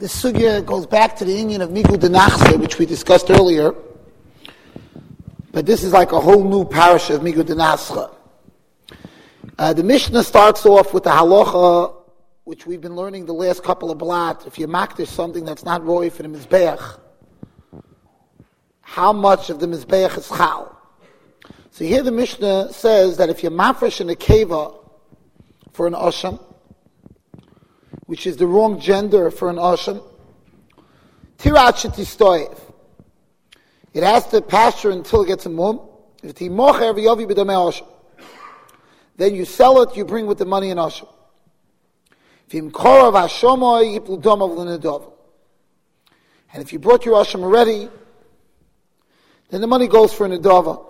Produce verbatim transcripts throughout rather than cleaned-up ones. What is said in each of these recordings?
This sugya goes back to the Indian of Migu Denachse, which we discussed earlier. But this is like a whole new parasha of Migu Denachse. Uh, the Mishnah starts off with the halacha, which we've been learning the last couple of blot. If you makdish something that's not roy for the mizbeach, how much of the mizbeach is chal? So here the Mishnah says that if you mafresh in a keva for an osham, which is the wrong gender for an osham, tirat shetistoyev, it has to pasture until it gets a mum. If he mocher v'yovi b'damei osham, then you sell it, you bring with the money an osham. And if you brought your osham already, then the money goes for an adava.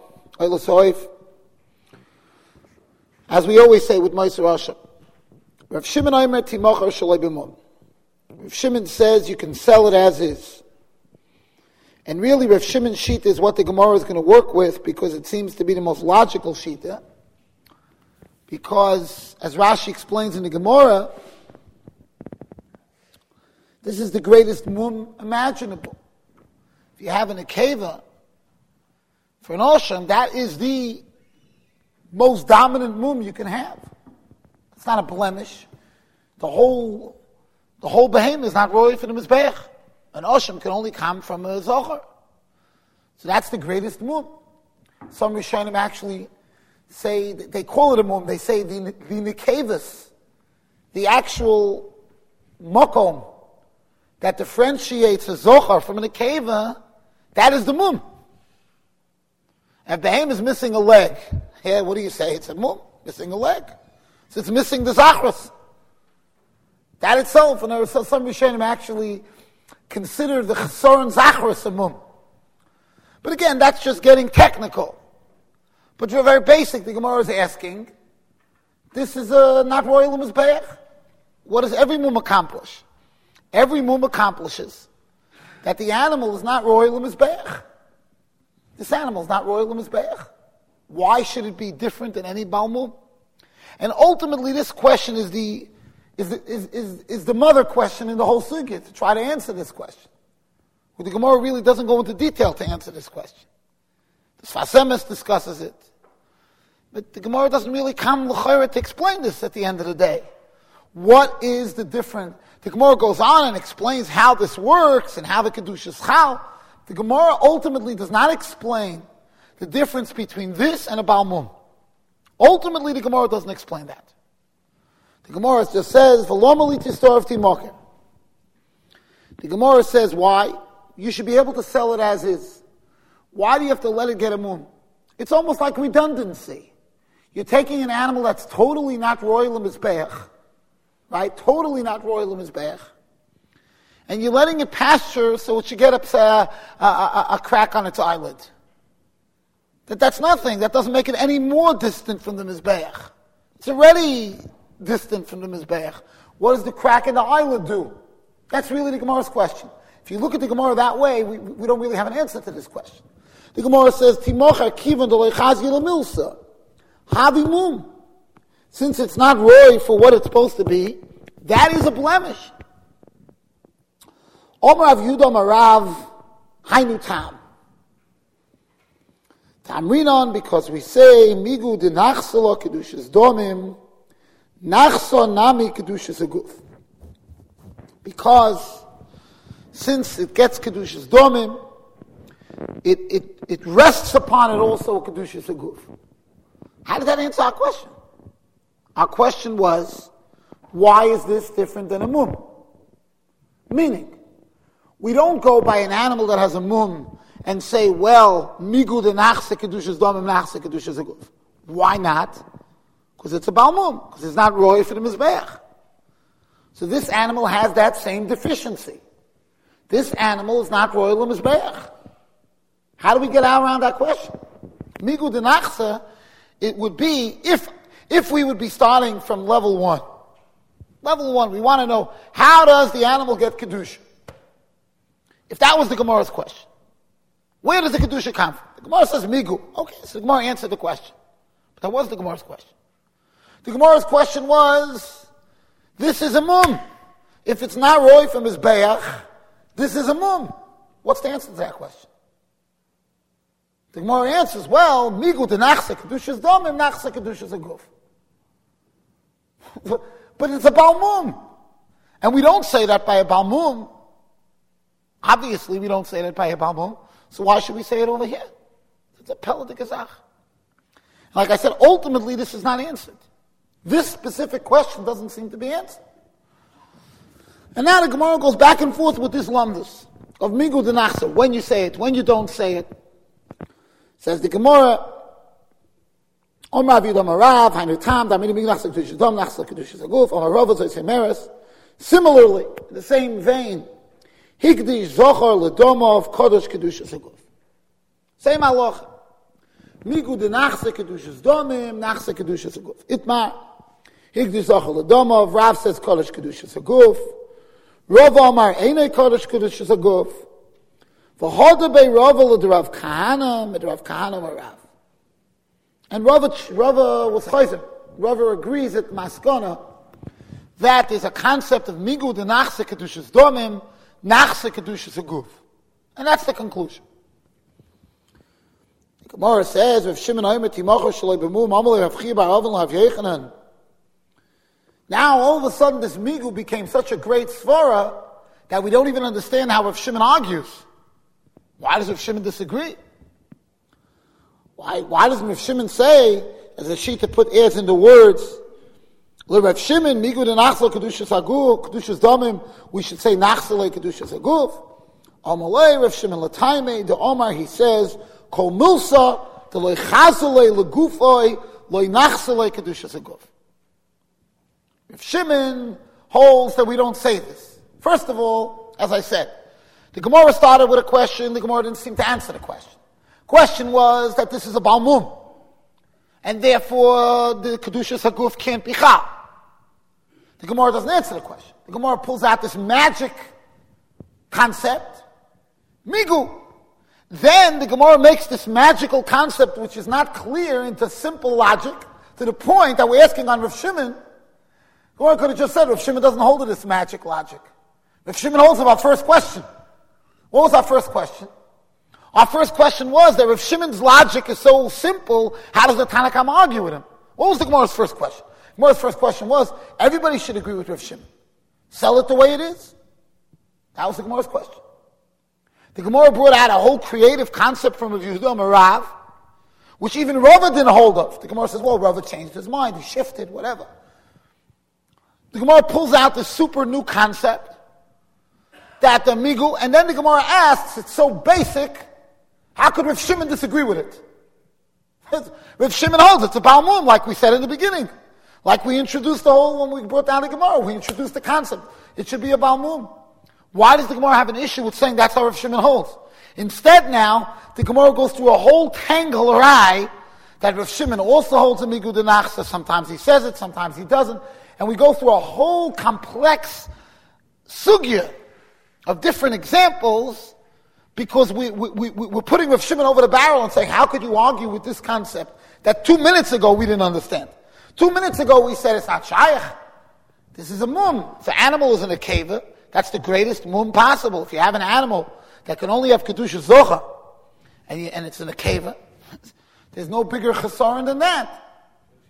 As we always say with Meiser Osham. Rav Shimon Omer timocher shaloi b'mum. Rav Shimon says you can sell it as is. And really Rav Shimon's sheet is what the Gemara is going to work with, because it seems to be the most logical sheet. Eh? Because, as Rashi explains in the Gemara, this is the greatest mum imaginable. If you have an akeva for an osham, that is the most dominant mum you can have. It's not a blemish. The whole, the whole behemoth is not roy for the mizbeach. An osham can only come from a zocher. So that's the greatest mum. Some Rishonim actually say, they call it a mum, they say the, the nekevus, the actual mokom that differentiates a zocher from an akeva, that is the mum. If behemoth is missing a leg, yeah, what do you say? It's a mum, missing a leg. So it's missing the zachras. That itself, and there are some Rishonim actually consider the chesaron zachras a mum. But again, that's just getting technical. But you're very basic. The Gemara is asking, this is a not royal mizbeach. What does every mum accomplish? Every mum accomplishes that the animal is not royal mizbeach. This animal is not royal mizbeach. Why should it be different than any Baal mum? And ultimately, this question is the is the, is, is, is the mother question in the whole sugya, to try to answer this question. Well, the Gemara really doesn't go into detail to answer this question. The Sfas Emes discusses it. But the Gemara doesn't really come l'chayra to explain this at the end of the day. What is the difference? The Gemara goes on and explains how this works and how the Kedusha is chal. The Gemara ultimately does not explain the difference between this and a Baal mum. Ultimately, the Gemara doesn't explain that. The Gemara just says, "V'lo tistor timocher." The Gemara says, why? You should be able to sell it as is. Why do you have to let it get a mum? It's almost like redundancy. You're taking an animal that's totally not royal mizbeach, right? Totally not royal mizbeach, and you're letting it pasture so it should get a, a, a, a crack on its eyelid. That that's nothing. That doesn't make it any more distant from the mizbeach. It's already distant from the mizbeach. What does the crack in the eyelid do? That's really the Gemara's question. If you look at the Gemara that way, we, we don't really have an answer to this question. The Gemara says, "Timocher kivan doleichazi lemilsa havi mum." Since it's not roy for what it's supposed to be, that is a blemish. Omer Rav Yehuda Marav Hainu Tam. Tamrinon, because we say migu de nachselo kedushas domim, nachso nami kedushas aguf. Because since it gets kedushas domim, it, it, it rests upon it also kedushas aguf. How did that answer our question? Our question was, why is this different than a mum? Meaning, we don't go by an animal that has a mum and say, well, migu de nachse kedushas domim nachse kedushas aguf. Why not? Because it's a Baal mum, because it's not roy for the mizbeach. So this animal has that same deficiency. This animal is not royal mizbeach. How do we get out around that question? Migu de nachse, it would be, if if we would be starting from level one. Level one, we want to know, how does the animal get kedusha? If that was the Gemara's question. Where does the kedusha come from? The Gemara says migu. Okay, so the Gemara answered the question. But that was the Gemara's question. The Gemara's question was, this is a mum. If it's not roy from his bayach, this is a mum. What's the answer to that question? The Gemara answers, well, migu de nachse kedushas domim, nachse kedushas aguf. But it's a balmum. And we don't say that by a balmum. Obviously, we don't say that by a balmum. So why should we say it over here? It's a pella de gazach. Like I said, ultimately, this is not answered. This specific question doesn't seem to be answered. And now the Gemara goes back and forth with this lumdus of migu de nachse, when you say it, when you don't say it. Says the Gemara, Omar Avidam Arav, Hainu Tam, Damini Mig Nachse Kedushas Dom, Nachse Kedushas Aguf, Omar Rava Zois Hemeres. Similarly, in the same vein, Higdish Zochar Ledomov Kodesh Kedushas Aguf. Same halacha. Migu de Nachse Kedushas Domim, Nachse Kedushas Aguf. Itmar, Higdish Zochar Ledomov, Rav says Kodesh Kedushas Aguf. Rava Omar Einei Kodesh Kedushas Aguf. V'hoda bei Rava l'derav Kahana, m'derav Kahana m'rav. And Rava, Rava was chayzer. Rava agrees at Maskona that is a concept of migu de nachse kedushas domim, nachse kedushas aguf. And that's the conclusion. The Gemara says, Rav Shimon Omer timocha shaloi b'mu, mamalei Rav Chiya bar Avon l'Rav Yechanan. Now, all of a sudden, this migu became such a great svara that we don't even understand how Rav Shimon argues. Why does Rav Shimon disagree? Why, why does Rav Shimon say, as a sheet to put airs into words, Le Rav Shimon, migu de nachsel kedushas aguf, kedushas domim, we should say nachsel kedushas aguf. Amalei Rav Shimon l'taimei, de Omar, he says, kol milsa, de loy chazolei legufoi, loy nachsel kedushas aguf. Rav Shimon holds that we don't say this. First of all, as I said, the Gemara started with a question, the Gemara didn't seem to answer the question. Question was that this is a balmum, and therefore the Kedushas Haguf can't be chal. The Gemara doesn't answer the question. The Gemara pulls out this magic concept, migu. Then the Gemara makes this magical concept, which is not clear, into simple logic, to the point that we're asking on Rav Shimon. The Gemara could have just said, Rav Shimon doesn't hold to this magic logic. Rav Shimon holds to our first question. What was our first question? Our first question was that if Shimon's logic is so simple, how does the Tanakh argue with him? What was the Gemara's first question? The Gemara's first question was, everybody should agree with Rav Shimon. Sell it the way it is. That was the Gemara's question. The Gemara brought out a whole creative concept from Rav Yehuda Marav, which even Rava didn't hold of. The Gemara says, well, Rava changed his mind, he shifted, whatever. The Gemara pulls out this super new concept, that the migu, and then the Gemara asks, it's so basic, how could Rav Shimon disagree with it? Rav Shimon holds it's a balmum, like we said in the beginning. Like we introduced the whole, when we brought down the Gemara, we introduced the concept. It should be a balmum. Why does the Gemara have an issue with saying that's how Rav Shimon holds? Instead now, the Gemara goes through a whole tangle awry that Rav Shimon also holds a migu de nachsa. Sometimes he says it, sometimes he doesn't. And we go through a whole complex sugya of different examples, because we, we, we, we're putting Rav Shimon over the barrel and saying, how could you argue with this concept that two minutes ago we didn't understand? Two minutes ago we said it's not shayach. This is a mum. If the animal is in a keva, that's the greatest mum possible. If you have an animal that can only have kedusha zocha, and, you, and it's in a keva, there's no bigger chesaron than that.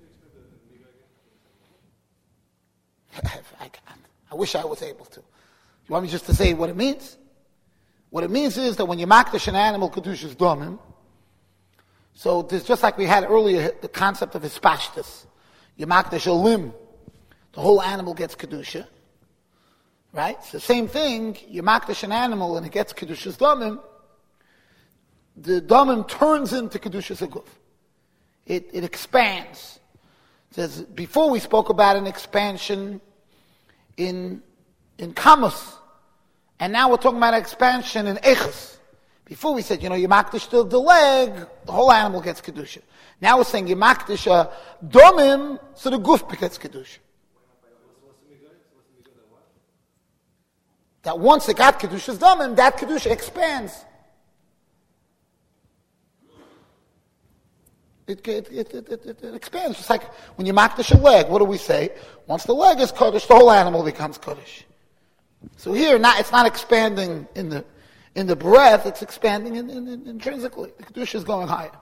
I, I wish I was able to. You want me just to say what it means? What it means is that when you makdash an animal, kedushas domim, so there's just like we had earlier, the concept of hispashtus. You makdash a limb, the whole animal gets kedusha. Right? It's the same thing, you makdash an animal and it gets kedushas domim, the domim turns into kedushas aguf. It, it expands. It says, before we spoke about an expansion in in kamus, and now we're talking about expansion in echus. Before we said, you know, you makdish the, the leg, the whole animal gets kedusha. Now we're saying you makdish a domim, so the guf gets kedusha. That once it got kedusha's domim, that kedusha expands. It, it, it, it, it, it expands. It's like when you makdish a leg, what do we say? Once the leg is kaddish, the whole animal becomes kaddish. So here, not, it's not expanding in the in the breadth, it's expanding in, in, in, intrinsically. The Kedusha is going higher.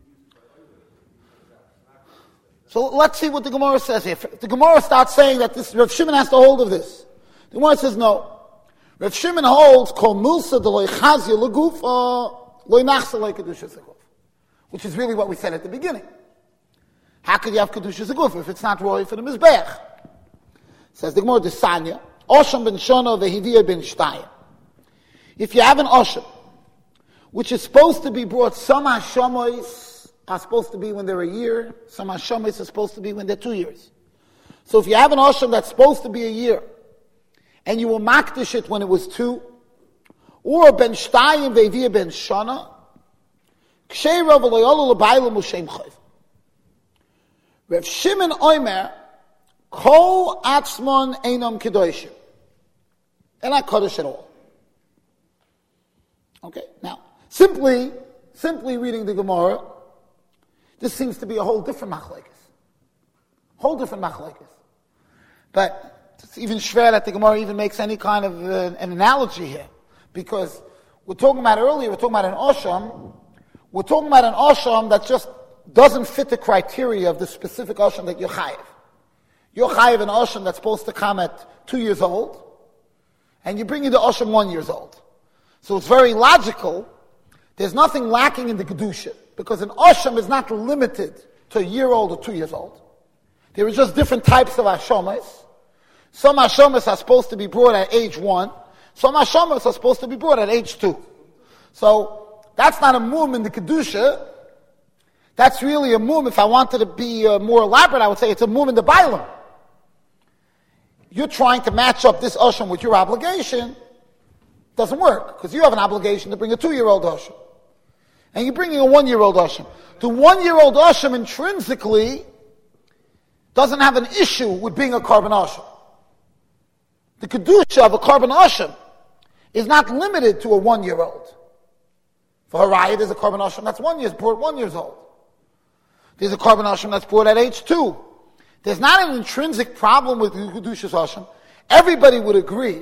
So let's see what the Gemara says here. The Gemara starts saying that this Rav Shimon has to hold of this. The Gemara says no. Rav Shimon holds kol milsa de loy chazia legufa loy nachsa loy kedusha zeguf, which is really what we said at the beginning. How could you have kedusha zeguf if it's not roy for the mizbeach? Says the Gemara, Desanya, Osham ben Shona vehiviyah ben Shtayim. If you have an Osham, which is supposed to be brought, some Hashamois are supposed to be when they're a year, some Hashamois are supposed to be when they're two years. So if you have an Osham that's supposed to be a year, and you will makdish it when it was two, or ben Shtayim vehiviyah ben Shona, Kshei Rav Aloyolu l'baylam u'shem chayv. Rav Shimon Omer, Kol atzmon einam kedoshim. They're not kaddish at all. Okay, now, simply, simply reading the Gemara, this seems to be a whole different machlekes. Whole different machlekes. But it's even schwer that the Gemara even makes any kind of uh, an analogy here. Because we're talking about earlier, we're talking about an Osham, we're talking about an Osham that just doesn't fit the criteria of the specific Osham that you're chayiv. You're chayiv an Osham that's supposed to come at two years old, and you bring in the Osham one years old. So it's very logical. There's nothing lacking in the Kedusha, because an Osham is not limited to a year old or two years old. There are just different types of Hashomas. Some Hashomas are supposed to be brought at age one. Some Hashomas are supposed to be brought at age two. So that's not a mum in the Kedusha. That's really a mum. If I wanted to be uh, more elaborate, I would say it's a mum in the Bailam. You're trying to match up this Osham with your obligation. Doesn't work, because you have an obligation to bring a two-year-old Osham. And you're bringing a one-year-old Osham. The one-year-old Osham intrinsically doesn't have an issue with being a carbon Osham. The Kedusha of a carbon Osham is not limited to a one-year-old. For Harayah, there's a carbon Osham that's one year, brought one years old. There's a carbon Osham that's brought at age two. There's not an intrinsic problem with Kedusha's Osham. Everybody would agree,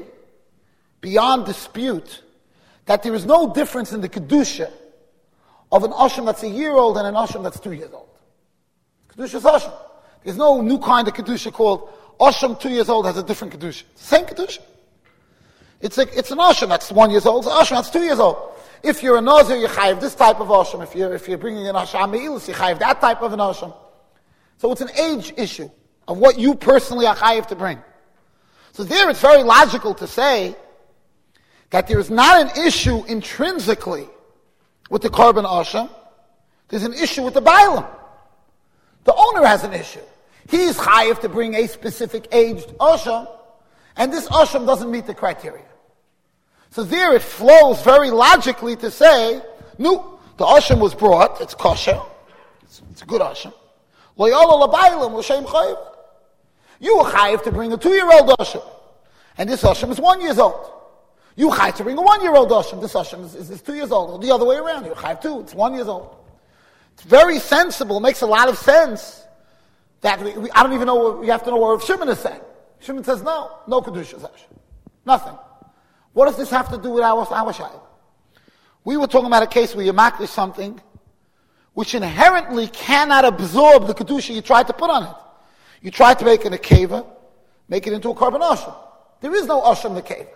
beyond dispute, that there is no difference in the Kedusha of an Osham that's a year old and an Osham that's two years old. Kedusha's Osham. There's no new kind of Kedusha called Osham two years old has a different Kedusha. Same Kedusha. It's, a, it's an Osham that's one years old, it's an Osham that's two years old. If you're a Nazir, you chayiv this type of Osham. If you're, if you're bringing an Osham Me'ilus, you chayiv that type of an Osham. So it's an age issue of what you personally are chayiv to bring. So there it's very logical to say that there is not an issue intrinsically with the carbon Osham. There's an issue with the Bailam. The owner has an issue. He's chayiv to bring a specific aged Osham, and this Osham doesn't meet the criteria. So there it flows very logically to say, no, the Osham was brought, it's kosher, it's, it's a good Osham. Lo yolo l'baylam l'shem chayiv. You were chayiv to bring a two-year-old Osham, and this Osham is one years old. You chayiv to bring a one-year-old Osham, this Osham is, is, is two years old. Or the other way around, you chayiv two, it's one years old. It's very sensible, makes a lot of sense that we, we, I don't even know what, we have to know what Rav Shimon is saying. Shimon says no, no Kedusha's Osham. Nothing. What does this have to do with our, our Shayla? We were talking about a case where you makdish something which inherently cannot absorb the Kedusha you tried to put on it. You tried to make it a keva, make it into a carbon Osham. There is no Osham nekeva.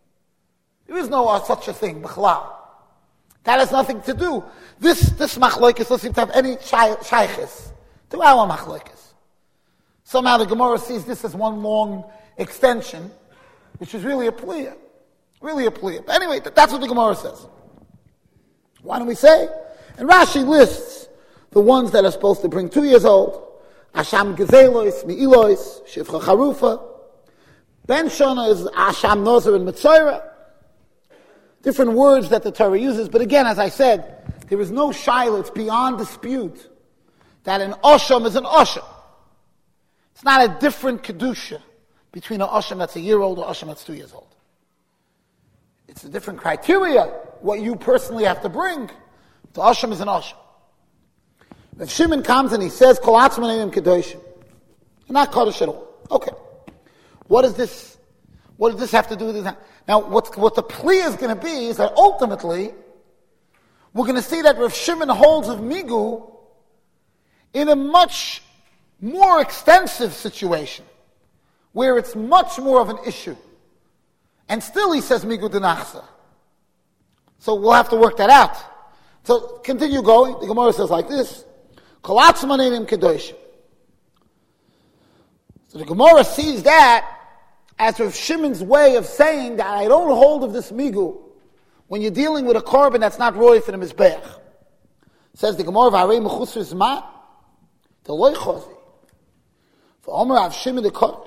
There is no uh, such a thing, b'chlal. That has nothing to do. This this machlokes doesn't seem to have any shayches to our machlokes. Somehow the Gemara sees this as one long extension, which is really a plea. Really a plea. But anyway, that's what the Gemara says. Why don't we say? And Rashi lists the ones that are supposed to bring two years old. Asham Gezelois, Mi'ilois, Shivcha Charufa. Ben Shona is Asham Nozer and Mitzayra. Different words that the Torah uses. But again, as I said, there is no shaila, it's beyond dispute, that an Osham is an Osham. It's not a different Kedusha between an Osham that's a year old or Osham that's two years old. It's a different criteria, what you personally have to bring. The Osham is an Osham. If Shimon comes and he says, Kol atzman einam kedoshim, you're not Kaddish at all. Okay. What is this? What does this have to do with this? Now, what, what the plea is going to be is that ultimately, we're going to see that Rav Shimon holds of Migu in a much more extensive situation, where it's much more of an issue. And still he says Migu Denachsa. So we'll have to work that out. So continue going. The Gemara says like this. Kolatzmanim Kedosh. So the Gemara sees that as Rav Shimon's way of saying that I don't hold of this Migu when you're dealing with a korban that's not roy for the Mizbeach. Says the Gemara, V'arei mechusar zman, the loy chozi. V'omer Rav Shimon the Kodesh.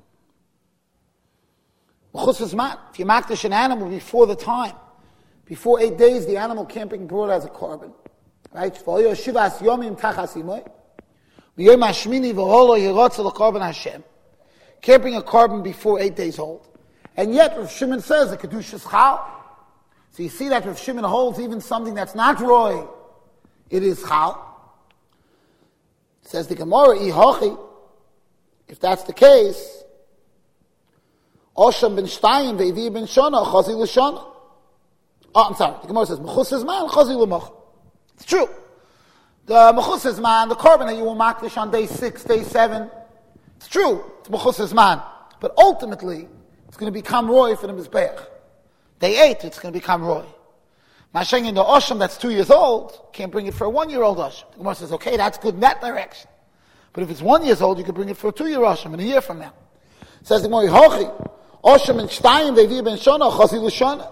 Mechusar zman, if you makdash an animal before the time, before eight days, the animal can't be brought as a korban. Right? V'oyo shivas yomim tachas imoy. V'yom hashmini v'holo yirotze l'korban Hashem. Can't bring a korban before eight days old. And yet, Rav Shimon says the Kedusha is chal. So you see that Rav Shimon holds even something that's not roy, it is chal. Says the Gemara, Ihochi, if that's the case, Osham ben Shtayim ve'ivir ben Shona, chazi l'shona. Oh, I'm sorry, the Gemara says, Mechus zman, chazi l'moch. It's true. The Mechus zman, the korban that you will makdish on day six, day seven, it's true, it's Mechus zman. But ultimately, it's going to become roy for the Mizbeach. Day eight, it's going to become roy. Masheng in the Osham that's two years old, can't bring it for a one-year-old Osham. The Gemara says, okay, that's good in that direction. But if it's one years old, you can bring it for a two-year Osham in a year from now. It says the Gemara, Hochi, Osham and Shtayim, Ve'vir ben Shona, Chazi l'Shona.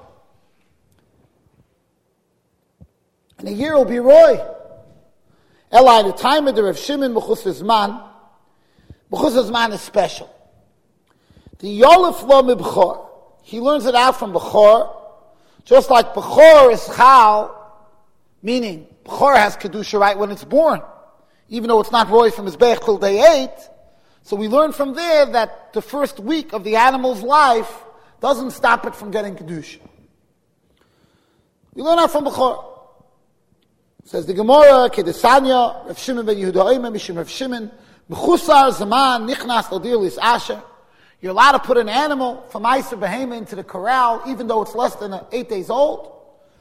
And a year will be roy. Eli, the time of the Rav Shimon, Mechus Zman, Mechus Zman is special. The Yolef lo mibchor. He learns it out from Bechor, just like Bechor is chal, meaning Bechor has Kedusha right when it's born, even though it's not roy from his Bech till day eight. So we learn from there that the first week of the animal's life doesn't stop it from getting Kedusha. We learn out from Bechor. Says the Gemara, Kedesanya, Rav Shimon ben Yehuda Omer, Mishim Rav Shimon, Mechusar Zaman, Nichnas Lodir Lis Asher. You're allowed to put an animal from Meiser Behema into the corral, even though it's less than eight days old.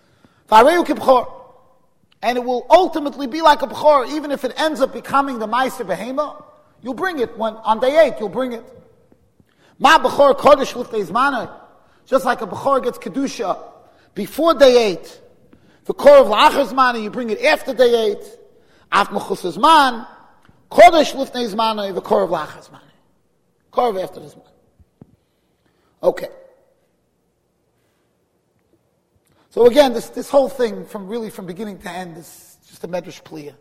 And it will ultimately be like a Bechor, even if it ends up becoming the Meiser Behema, you'll bring it when, on day eight, you'll bring it. Ma Bechor Kodesh L'ftei Zmanai. Just like a Bechor gets Kedusha before day eight. For Korov L'achar Zmanai, you bring it after day eight. Af Mechus Zman, Kodesh L'ftei Zmanai, the Korov L'achar Zmanai. Korov after this man. Okay. So again, this, this whole thing, from really from beginning to end, is just a medrash pliya.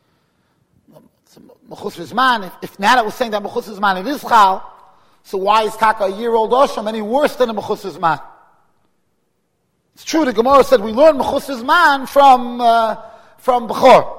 Mechus Zman, if, if now that we're saying that Mechus Zman it is chal, so why is Taka a year-old Osham any worse than a Mechus Zman? It's true, the Gemara said we learn Mechus Zman from, uh, from Bechor.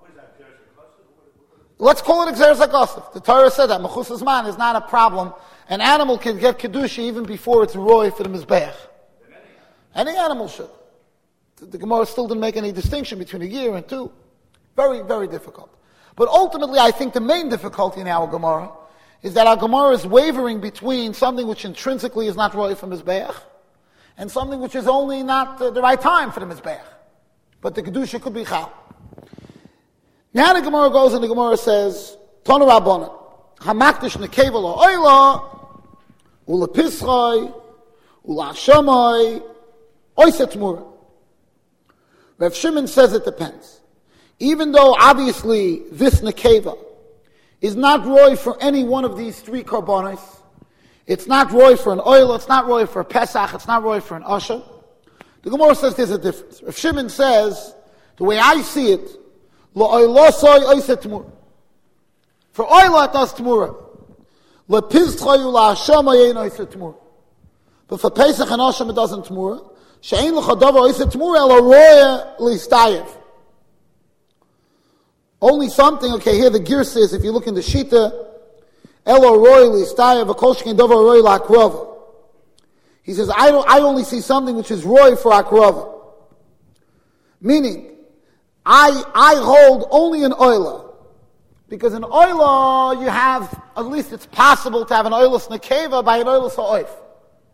Let's call it Exeres HaKosef. The Torah said that Mechus Zman is not a problem. An animal can get Kedusha even before it's roy for the Mizbeach. Any animal should. The Gemara still didn't make any distinction between a year and two. Very, very difficult. But ultimately, I think the main difficulty in our Gemara is that our Gemara is wavering between something which intrinsically is not roy for Mizbeach and something which is only not uh, the right time for the Mizbeach. But the Kedusha could be chal. Now the Gemara goes and the Gemara says, Tonu Rabbanan, Hamakdish nekeva la'oila, u'lepisroi, u'la'ashamoi, oiseh tmura. Rav Shimon says it depends. Even though obviously this nekeva is not roy for any one of these three korbanos, it's not roy for an oil, it's not roy for a Pesach, it's not roy for an Asher. The Gemara says there's a difference. Rav Shimon says, the way I see it, Lo oilosoi oiseh tmura. For oila it does tmura. Le piztchoyu la hashama yein oiseh tmura. But for Pesach and Osham it doesn't tmura. She'ein l'cha davar oiseh tmura elo roya listayev. Only something, okay, here the gear says, if you look in the Shita, elo roya listayev, v'kol shekin davar roya la'akrova. He says, I don't, I only see something which is roy for akrova. Meaning, I I hold only an oila. Because in oila, you have, at least it's possible to have an oilus nekeva by an oilus ha'oif.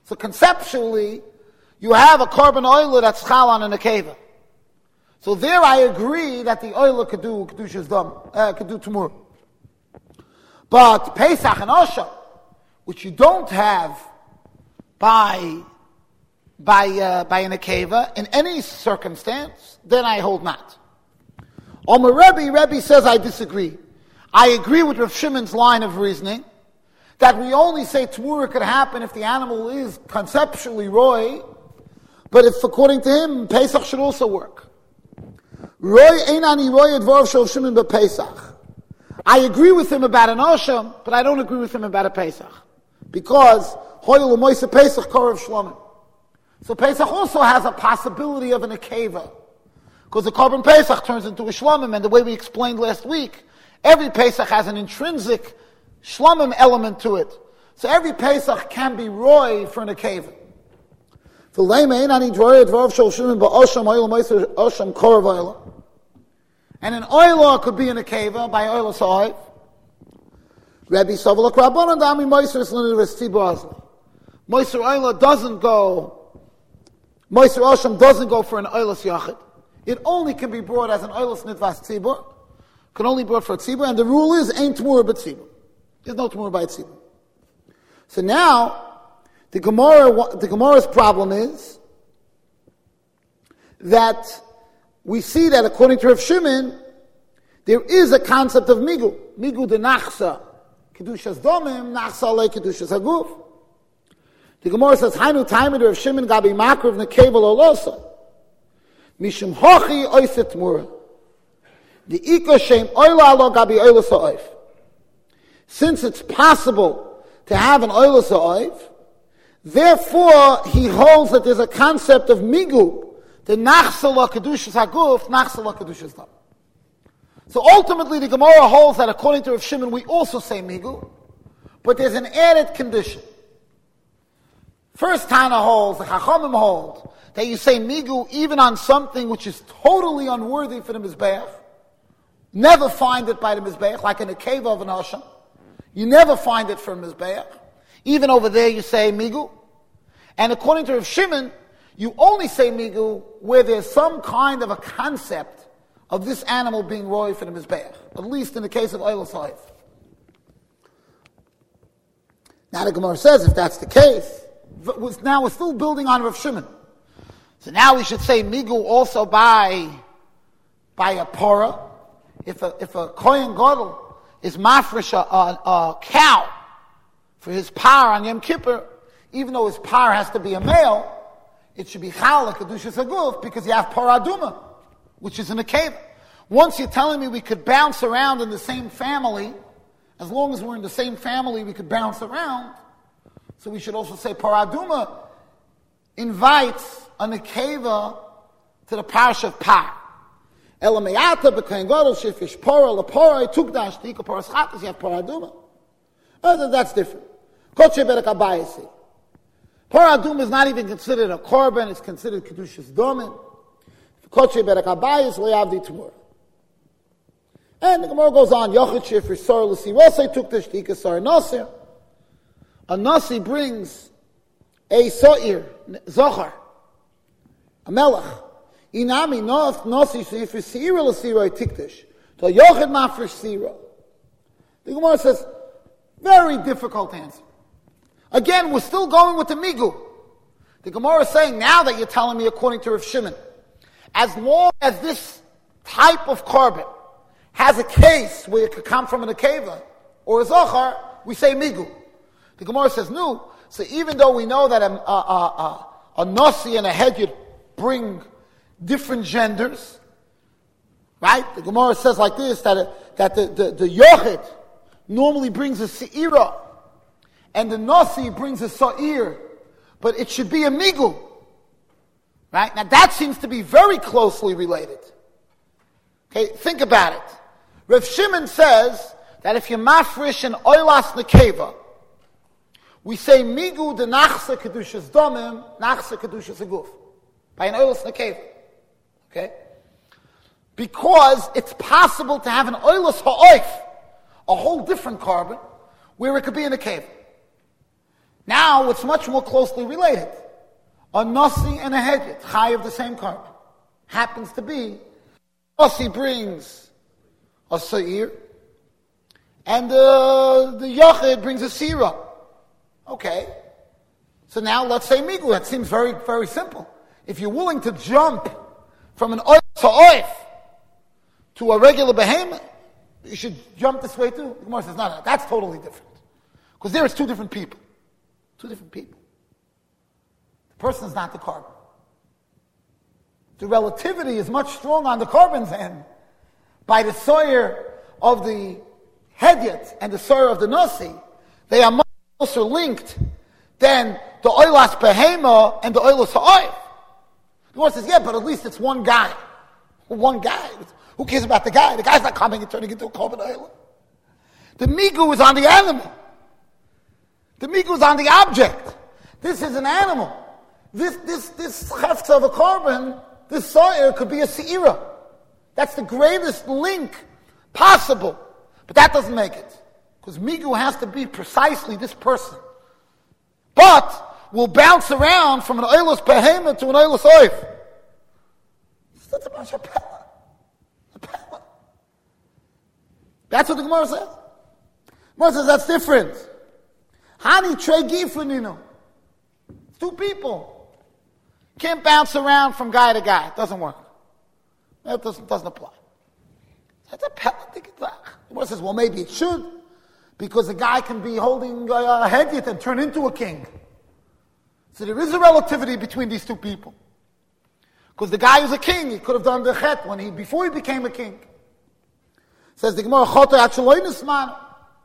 So conceptually, you have a carbon oil that's chal on an akeva. So there I agree that the oil could do kedushas dam, uh, could do tumur. But Pesach and Osha, which you don't have by by uh, by an akeva in any circumstance, then I hold not. Omer Rebbe, Rebbe says I disagree. I agree with Rav Shimon's line of reasoning that we only say tumura could happen if the animal is conceptually roy, but if according to him Pesach should also work. Roy einani roy advarav shel Shimon bePesach. I agree with him about an Osham, but I don't agree with him about a Pesach. Because Hoyel Moise Pesach Korav Shlomim. So Pesach also has a possibility of an Akeva. Because the Korban Pesach turns into a Shlomim, and the way we explained last week, every Pesach has an intrinsic Shlomim element to it. So every Pesach can be Roy for an Akeva. And an oilah could be an akeva by oilah sahiv. Rabbi Savalak Rabbanan Dami Moiser Slin Resti Basli. Moiser oilah doesn't go, Moiser Osham doesn't go for an oilah yachid. It only can be brought as an oilah nitvas tzibur. Can only be brought for a tzibur, and the rule is ain't tmur but tzibur. There's no tmur by tzibur. So now, the Gemara, the Gemara's problem is that we see that according to Rav Shimon, there is a concept of migu. Migu de nachsa. Kedushas domim, nachsa le kedushas haguf. The Gemara says, Hainu taimid Rav Shimon gabi makriv nekevel olosa. Mishum hochi oiset mura. The iko shem oila alo gabi oila sa'oif. Since it's possible to have an oila sa'oif, therefore he holds that there's a concept of migu. The nachsala kedushas haguf, nachsala kedushas dam. So ultimately, the Gemara holds that according to Rav Shimon, we also say migu, but there's an added condition. First Tana holds, the Chachamim hold, that you say migu even on something which is totally unworthy for the mizbeach. Never find it by the mizbeach, like in a cave of an Hashem. You never find it for a mizbeach. Even over there, you say migu. And according to Rav Shimon, you only say migu where there's some kind of a concept of this animal being roy for the mizbeach, at least in the case of oil sahiv. Now the Gemara says, if that's the case, now we're still building on Rav Shimon. So now we should say migu also by by a pora. If a if a kohen gadol is mafresh a, a, a cow for his par on Yom Kippur, even though his par has to be a male, it should be chal kedushas haguf because you have paraduma, which is in a cave. Once you're telling me we could bounce around in the same family, as long as we're in the same family, we could bounce around. So we should also say paraduma invites a nekeva to the parish of par. Elamayata b'kain gadol shefish para lepara tukdash tika paraschatas. You have paraduma. Oh, that's different. Koche berek abayisi. Paraduma is not even considered a korban; it's considered kedushas domin. Koche berek abayis le'avdi tomorrow. And the Gemara goes on. Yochid shefish sar l'sirosei tukdash tika sar nasir. A nasi brings a so'ir zochar, a melech. Inami nof nasi shefish sira l'siroi tikdash. So yochid mafresh sira. The Gemara says, very difficult answer. Again, we're still going with the migu. The Gemara is saying, now that you're telling me according to Rav Shimon, as long as this type of korban has a case where it could come from an akeva or a zochar, we say migu. The Gemara says, no. So even though we know that a, a, a, a nasi and a hedyot bring different genders, right? The Gemara says like this, that, a, that the, the, the yochid normally brings a se'ira, and the nasi brings a sa'ir, but it should be a migu. Right? Now that seems to be very closely related. Okay, think about it. Rav Shimon says that if you mafresh an oilas nekeva, we say migu de nachsa kedushas domim, nachsa kedushas aguf. By an oilas nekeva. Okay? Because it's possible to have an oilas ha'oif, a whole different korban, where it could be in a cave. Now it's much more closely related. A nasi and a hedyot, chai of the same carbon. Happens to be, nasi brings a sa'ir, and uh, the yachid brings a sira. Okay. So now let's say migu. That seems very, very simple. If you're willing to jump from an oif to oif to a regular behemoth, you should jump this way too. The Gemara says, no, no, that's totally different. Because there is two different people. Two different people. The person is not the carbon. The relativity is much stronger on the carbon's end by the sawyer of the hedyot and the sawyer of the nasi. They are much closer linked than the oilas behema and the oilas ha'oif. The Gemara says, yeah, but at least it's one guy. One guy. Who cares about the guy? The guy's not coming and turning into a carbon oil. The migu is on the animal. The migu is on the object. This is an animal. This this this chefts of a carbon, this sawyer could be a seira. That's the greatest link possible. But that doesn't make it. Because migu has to be precisely this person. But will bounce around from an oilus behema to an oilus oif. That's a bunch of pella. A pella. That's what the Gemara says. Gemara says that's different. Hani trei gifraninu. It's two people. Can't bounce around from guy to guy. It doesn't work. That doesn't, doesn't apply. That's a pella. The Gemara says, well, maybe it should. Because a guy can be holding a hedyot and turn into a king. So there is a relativity between these two people. Because the guy who's a king, he could have done the chet when he before he became a king. Says the Gemara, Chotay Achaloinus Man.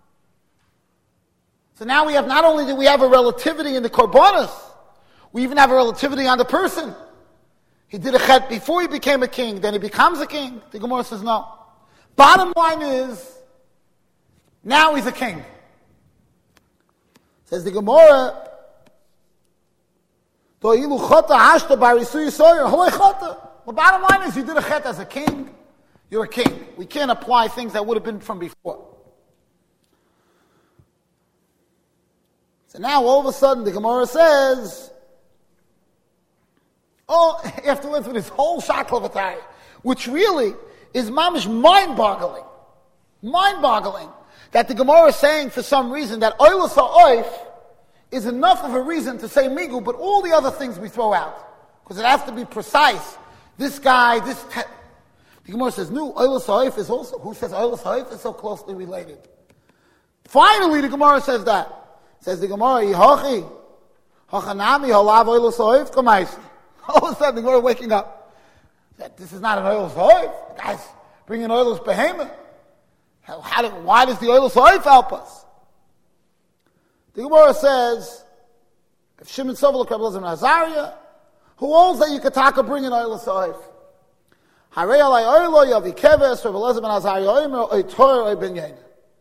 So now we have, not only do we have a relativity in the korbanos, we even have a relativity on the person. He did a chet before he became a king, then he becomes a king. The Gemara says no. Bottom line is, now he's a king. Says the Gemara, the bottom line is you did a chet as a king, you're a king. We can't apply things that would have been from before. So now all of a sudden the Gemara says, oh, after went through this whole shaklavatari, which really is mamish mind-boggling. Mind-boggling. That the Gemara is saying for some reason that oilus ha'oif is enough of a reason to say migu, but all the other things we throw out. Because it has to be precise. This guy, this... Te- the Gemara says, no, oilus ha'oif is also... Who says oilus ha'oif is so closely related? Finally, the Gemara says that. Says the Gemara, Yihochi, hachanami halav oilus ha'oif kamaisi. All of a sudden, the Gemara waking up. That this is not an oilus ha'oif. The guy's bringing oilus behemoth. How, how do, why does the oilus ha'oif help us? The Gemara says, if Shimon Sovel Rabbi Elazar ben Azariah, who holds that you could taka bring an oilus ha'oif? Harei alai oilo yavi keves, Rabbi Elazar ben Azariah oimer, oy tor, oy ben yaina.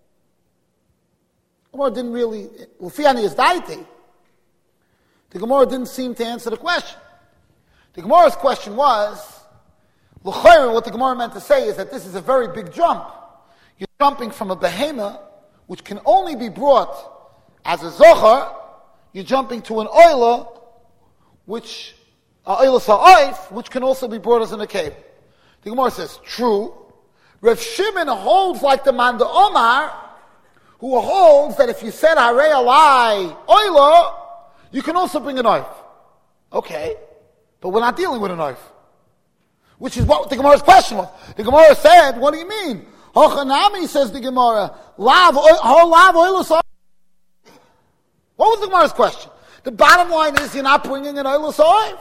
The Gemara didn't really, Ufiani is daiti. The Gemara didn't seem to answer the question. The Gemara's question was, l'chayr, what the Gemara meant to say is that this is a very big jump. You're jumping from a behemoth, which can only be brought as a zohar. You're jumping to an oila, which, uh, oila sa'oif, which can also be brought as an akeb. The Gemara says, true. Rav Shimon holds like the man de Omar, who holds that if you said harei alai oila, you can also bring a knife. Okay, but we're not dealing with a knife. Which is what the Gemara's question was. The Gemara said, what do you mean? Hochanami, says the Gemara, lav, ho lav oilus. What was the Gemara's question? The bottom line is you're not bringing an oilus oif.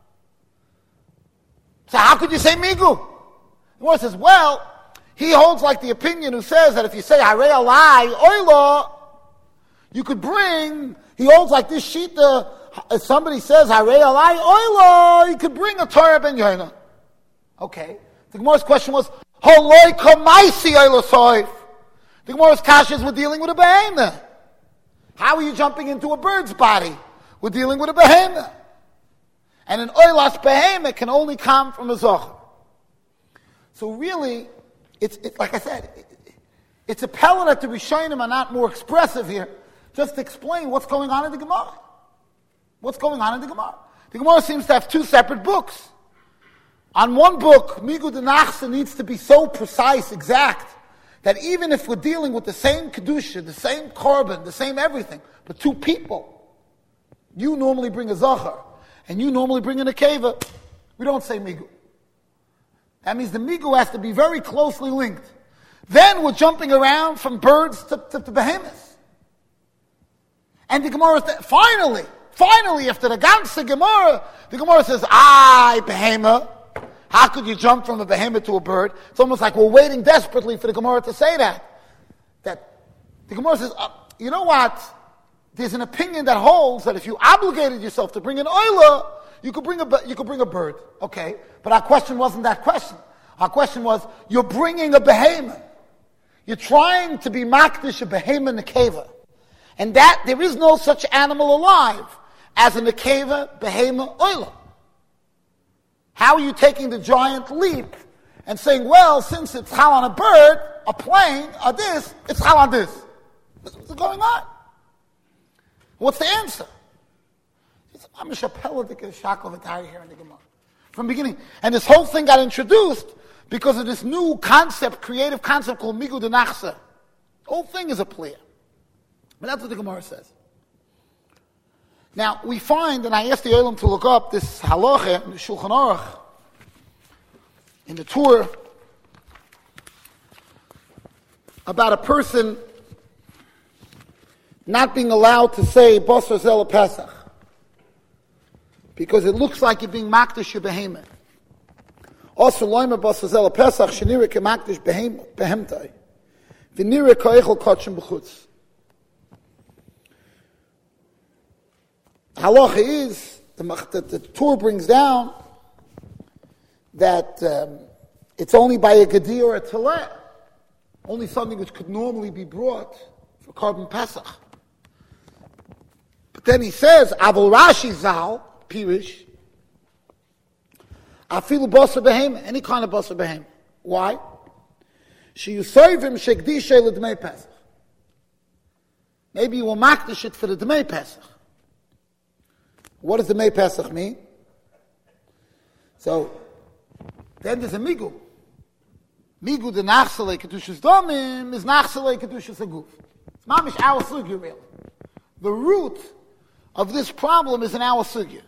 So how could you say migu? The Gemara says, well, he holds like the opinion who says that if you say harei alai oila, you could bring, he holds like this shita, if somebody says harei alai oila, you could bring a Torah ben Yoina. Okay. The Gemara's question was, holoi kamaisi oilus oif. The Gemara's kashas were dealing with a behemoth. How are you jumping into a bird's body? We're dealing with a behemoth. And an oilas behemoth can only come from a zohar. So really, it's, it's like I said, it, it's a pella that the Rishonim are not more expressive here. just to explain what's going on in the Gemara. What's going on in the Gemara? The Gemara seems to have two separate books. On one book, Migu de Nachsa needs to be so precise, exact, that even if we're dealing with the same Kedusha, the same Korban, the same everything, but two people, you normally bring a Zachar, and you normally bring an Akeva, we don't say Migu. That means the Migu has to be very closely linked. Then we're jumping around from birds to, to, to behemoths. And the Gemara, finally, finally, after the ganze Gemara, the Gemara says, "Ay, behemoth. How could you jump from a behemoth to a bird?" It's almost like we're waiting desperately for the Gemara to say that. That the Gemara says, uh, you know what? There's an opinion that holds that if you obligated yourself to bring an oiler, you could bring a you could bring a bird. Okay, but our question wasn't that question. Our question was, you're bringing a behemoth. You're trying to be makdish a behemoth nekeva, and that there is no such animal alive as a nekeva behemoth oiler. How are you taking the giant leap and saying, well, since it's chal on a bird, a plane, or this, it's chal on this? What's going on? What's the answer? I'm a shapeladik shakel v'tari here in the Gemara. From the beginning. And this whole thing got introduced because of this new concept, creative concept called Migu de Nachsa. The whole thing is a plea. But that's what the Gemara says. Now, we find, and I asked the Olam to look up this halacha in the Shulchan Aruch, in the Torah, about a person not being allowed to say Basar Zel Pesach, because it looks like you're being makdish your behemoth. Also, loyma Basar Zel Pesach, shenira ke makdish behemtai, v'nira ka'echel kotchem b'chutz. Halacha is, the, the, the Torah brings down that um, it's only by a Gedi or a Taleh, only something which could normally be brought for Korban Pesach. But then he says, Avol Rashi Zal, Pirish, Afilu Basar Behem, any kind of Basar Behem. Why? She Yusayvim Shekdisha L'Dmei Pesach. Maybe you will makdish it for the Dmei Pesach. What does the Dmei Pesach mean? So, then there's a Migu. Migu de Nachsalei Kedushas Domim is Nachsalei Kedushas Aguf. It's mamish our sugya, really. The root of this problem is in our sugya.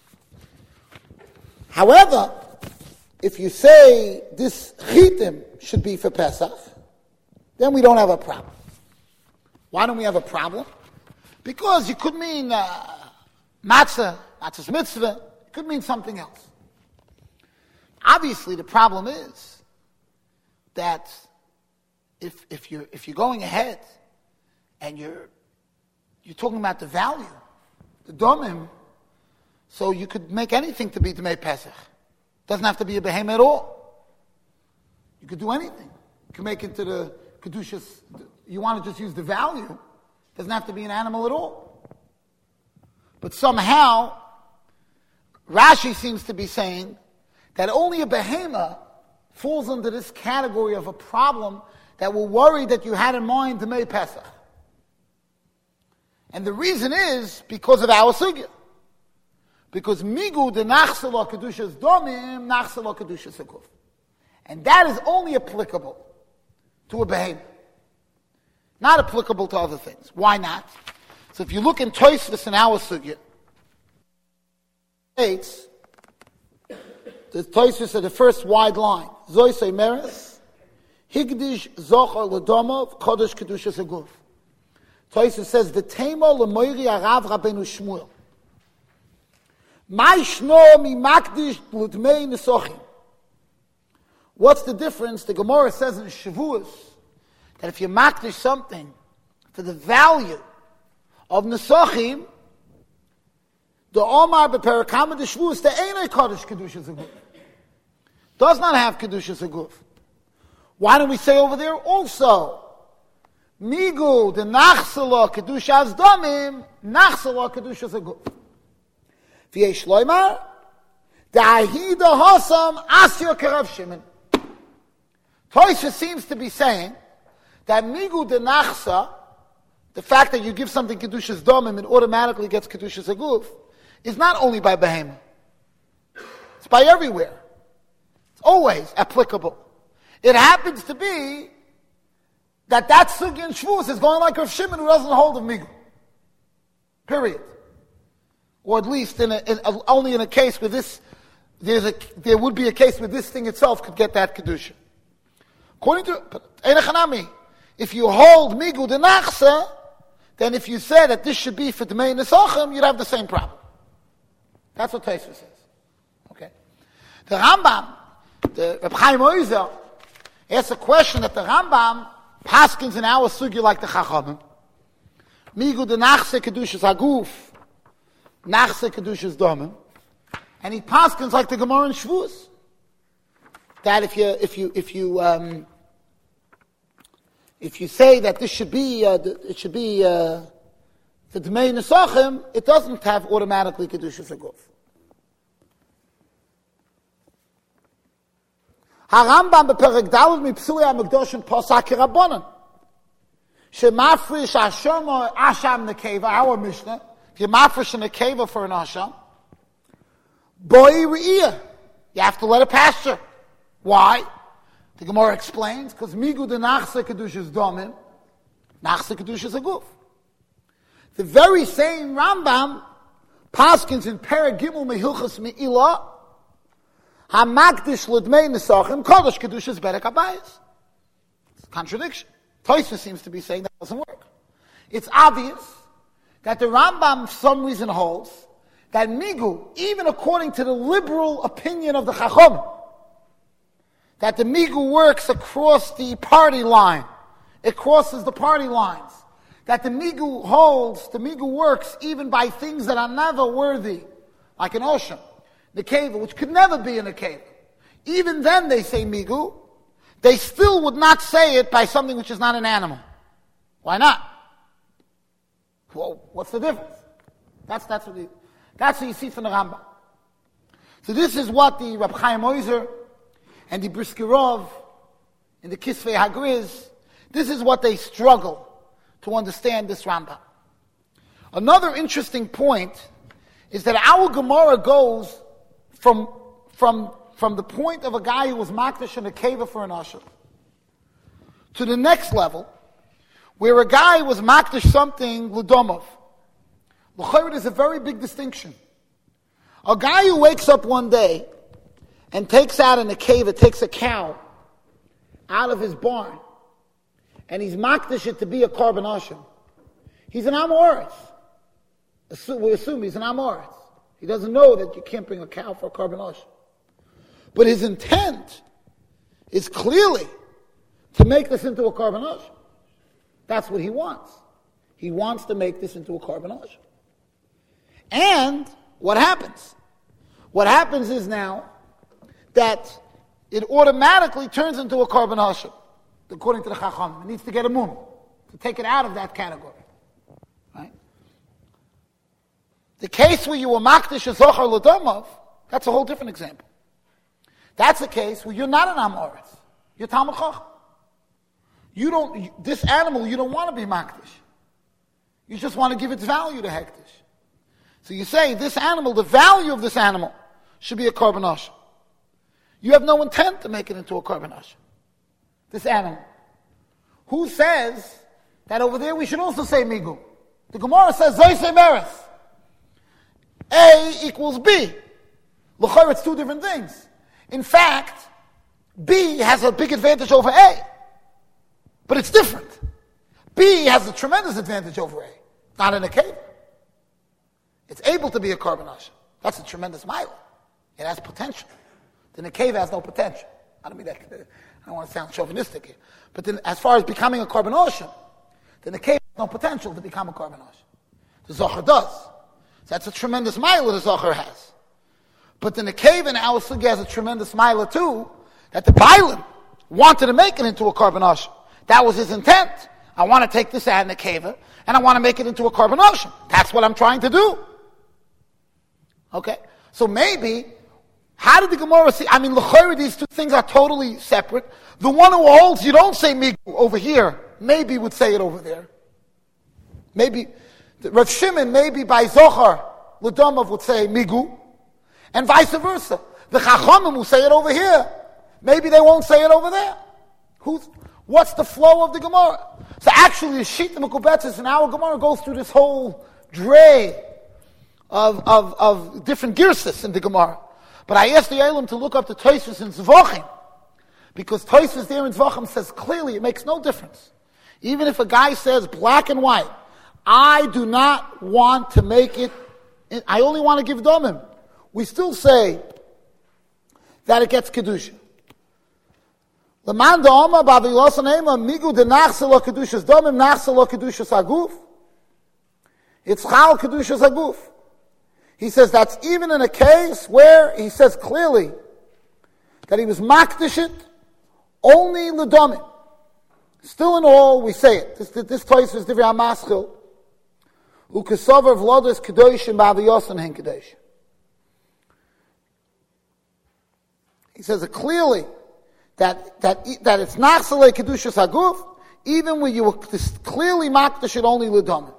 However, if you say this chitim should be for Pesach, then we don't have a problem. Why don't we have a problem? Because you could mean uh, matzah, matzah's mitzvah, it could mean something else. Obviously, the problem is that if if you're if you're going ahead and you're you're talking about the value, the domim, so you could make anything to be Dmei Pesach. Doesn't have to be a behemoth at all. You could do anything. You can make it to the kedushas. You want to just use the value. Doesn't have to be an animal at all. But somehow, Rashi seems to be saying that only a behemoth falls under this category of a problem that will worry that you had in mind to make Pesach. And the reason is because of our sugya. Because migu de nachsala kedushas domim, nachsala kedushas aguf. And that is only applicable to a behemoth. Not applicable to other things. Why not? So if you look in Tosfos in our sugya, states, the Tosfos are the first wide line. Zoisei meres, higdish zochar l'domov, kodesh kedushas aguf. Tosfos says, the tema l'moiri arav Rabbeinu Shmuel. My shno mi makdish l'dmei nesochim. What's the difference? The Gemara says in Shavuos that if you makdish something for the value of nesochim, the Omar beperakama de Shavuos, the einay kodesh kedushas aguf. Does not have kedushas aguf. Why don't we say over there also, migu de nachsala kedushas domim, nachsala kedushas aguf. V'yesh loymar, da'ahida hasam asya kerav Shimon. Tosfos seems to be saying that migu de nachsa, the fact that you give something Kedushas Domim, it automatically gets Kedushas Aguf, is not only by Behema. It's by everywhere. It's always applicable. It happens to be that that Sugya in Shvus is going like Rav Shimon who doesn't hold of Migu. Period. Or at least in, a, in a, only in a case where this, there's a, there would be a case where this thing itself could get that Kedusha. According to Einachanami, if you hold Migu de Nachsa, then if you say that this should be for Dmei Nesachim, you'd have the same problem. That's what Tosfos says. Okay? The Rambam, the Reb Chaim Oizer, asks a question that the Rambam paskins in our sugya like the Chachamim. Migu de Nachse Kedushas Haguf, Nachse Kedushas Domim, and he paskins like the Gemara in Shvus. That if you if you if you um, if you say that this should be uh, it should be uh, the Dmei Nesachim, it doesn't have automatically Kedushas Haguf. Harambam beperek daled mi psuli hamikdoshim posak rabbanon. Shemafrish Hashem or Asham nekeva, our Mishnah. If you mafresh a nekeva for an Asham, boi re'iyah, you have to let it pasture. Why? The Gemara explains, because migu de nachse kedushas domim, nachse kedushas aguf. The very same Rambam paskins in Perek Gimel Mehilchas Me'ilah, Hamakdish L'dmei Nesachim Kodesh Kedushas Berek Habayis. It's a contradiction. Tosfos seems to be saying that doesn't work. It's obvious that the Rambam for some reason holds that Migu, even according to the liberal opinion of the Chacham, that the Migu works across the party line. It crosses the party lines. That the Migu holds, the Migu works even by things that are never worthy, like an ocean, the Nekeva, which could never be in a Nekeva. Even then they say Migu, they still would not say it by something which is not an animal. Why not? Well, what's the difference? That's, that's, what, the, that's what you see from the Rambam. So this is what the Reb Chaim Oizer and the Briskirov in the Kisvei Hagriz, this is what they struggle to understand this Rambam. Another interesting point is that our Gemara goes from, from, from the point of a guy who was makdash in a keva for an usher to the next level, where a guy was makdash something l'domov. L'chayr is a very big distinction. A guy who wakes up one day and takes out in a keva, takes a cow out of his barn, and he's makdash it to be a korban usher. He's an amoritz. We assume he's an amoritz. He doesn't know that you can't bring a cow for a korban usher. But his intent is clearly to make this into a korban usher. That's what he wants. He wants to make this into a korban usher. And what happens? What happens is now that it automatically turns into a korban usher, according to the Chacham. It needs to get a mum to take it out of that category. Right? The case where you were makdish a zochar l'domov, that's a whole different example. That's a case where you're not an amoritz. You're Talmud Chacham. You don't, this animal, you don't want to be makdish. You just want to give its value to hektish. So you say, this animal, the value of this animal should be a korban usher. You have no intent to make it into a korban usher. This animal. Who says that over there we should also say migu? The Gemara says, Zoyse Meres. A equals B. L'chayr, it's two different things. In fact, B has a big advantage over A. But it's different. B has a tremendous advantage over A. Not in a cave. It's able to be a korban usher. That's a tremendous mile. It has potential. The Nekeva has no potential. I don't mean that. I don't want to sound chauvinistic here. But then, as far as becoming a korban usher, the Nekeva has no potential to become a korban usher. The Zohar does. So that's a tremendous mile that the Zohar has. But the Nekeva in our Sugi has a tremendous mile too, that the Bailam wanted to make it into a korban usher. That was his intent. I want to take this ad Nekeva, and I want to make it into a korban usher. That's what I'm trying to do. Okay? So maybe, how did the Gemara see? I mean, l'chayr, these two things are totally separate. The one who holds, you don't say migu over here, maybe would say it over there. Maybe, Rav Shimon, maybe by Zohar, L'Domov would say Migu, and vice versa. The Chachamim will say it over here. Maybe they won't say it over there. Who's, what's the flow of the Gemara? So actually, the Shita Mekubetzes in our Gemara goes through this whole dray of, of, of different girsas in the Gemara. But I asked the Elam to look up the Tosfos in Zvachim, because Tosfos there in Zvachim says clearly it makes no difference. Even if a guy says black and white, I do not want to make it, I only want to give domim. We still say that it gets kedusha. L'man da'oma b'avilosan ema migu de nachse lo kedushas domim nachse lo kedushas aguf. It's chal kedushas aguf. He says that's even in a case where he says clearly that he was makdish it only l'domim. Still in all, we say it. This, this place is divrei hamaschil. Ukesover v'lodas kedoshim b'aviyosan hen kedoshim. He says it clearly that that that it's nachsalei kedushas haguf, even when you clearly makdish it only l'domim.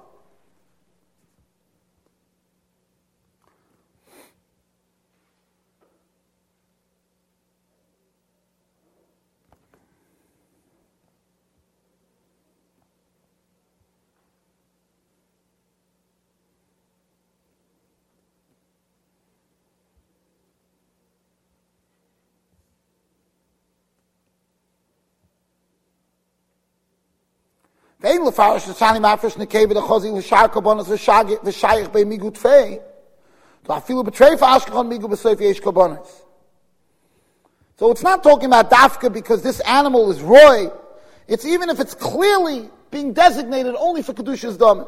Vein lefarish l'shani mafresh nekei v'dechozi l'shar karbonos v'shayich bei migu tfei. To afilu b'trei f'ashkechon migu b'soif yesh karbonos. So it's not talking about dafka because this animal is roy. It's even if it's clearly being designated only for kedushas domim.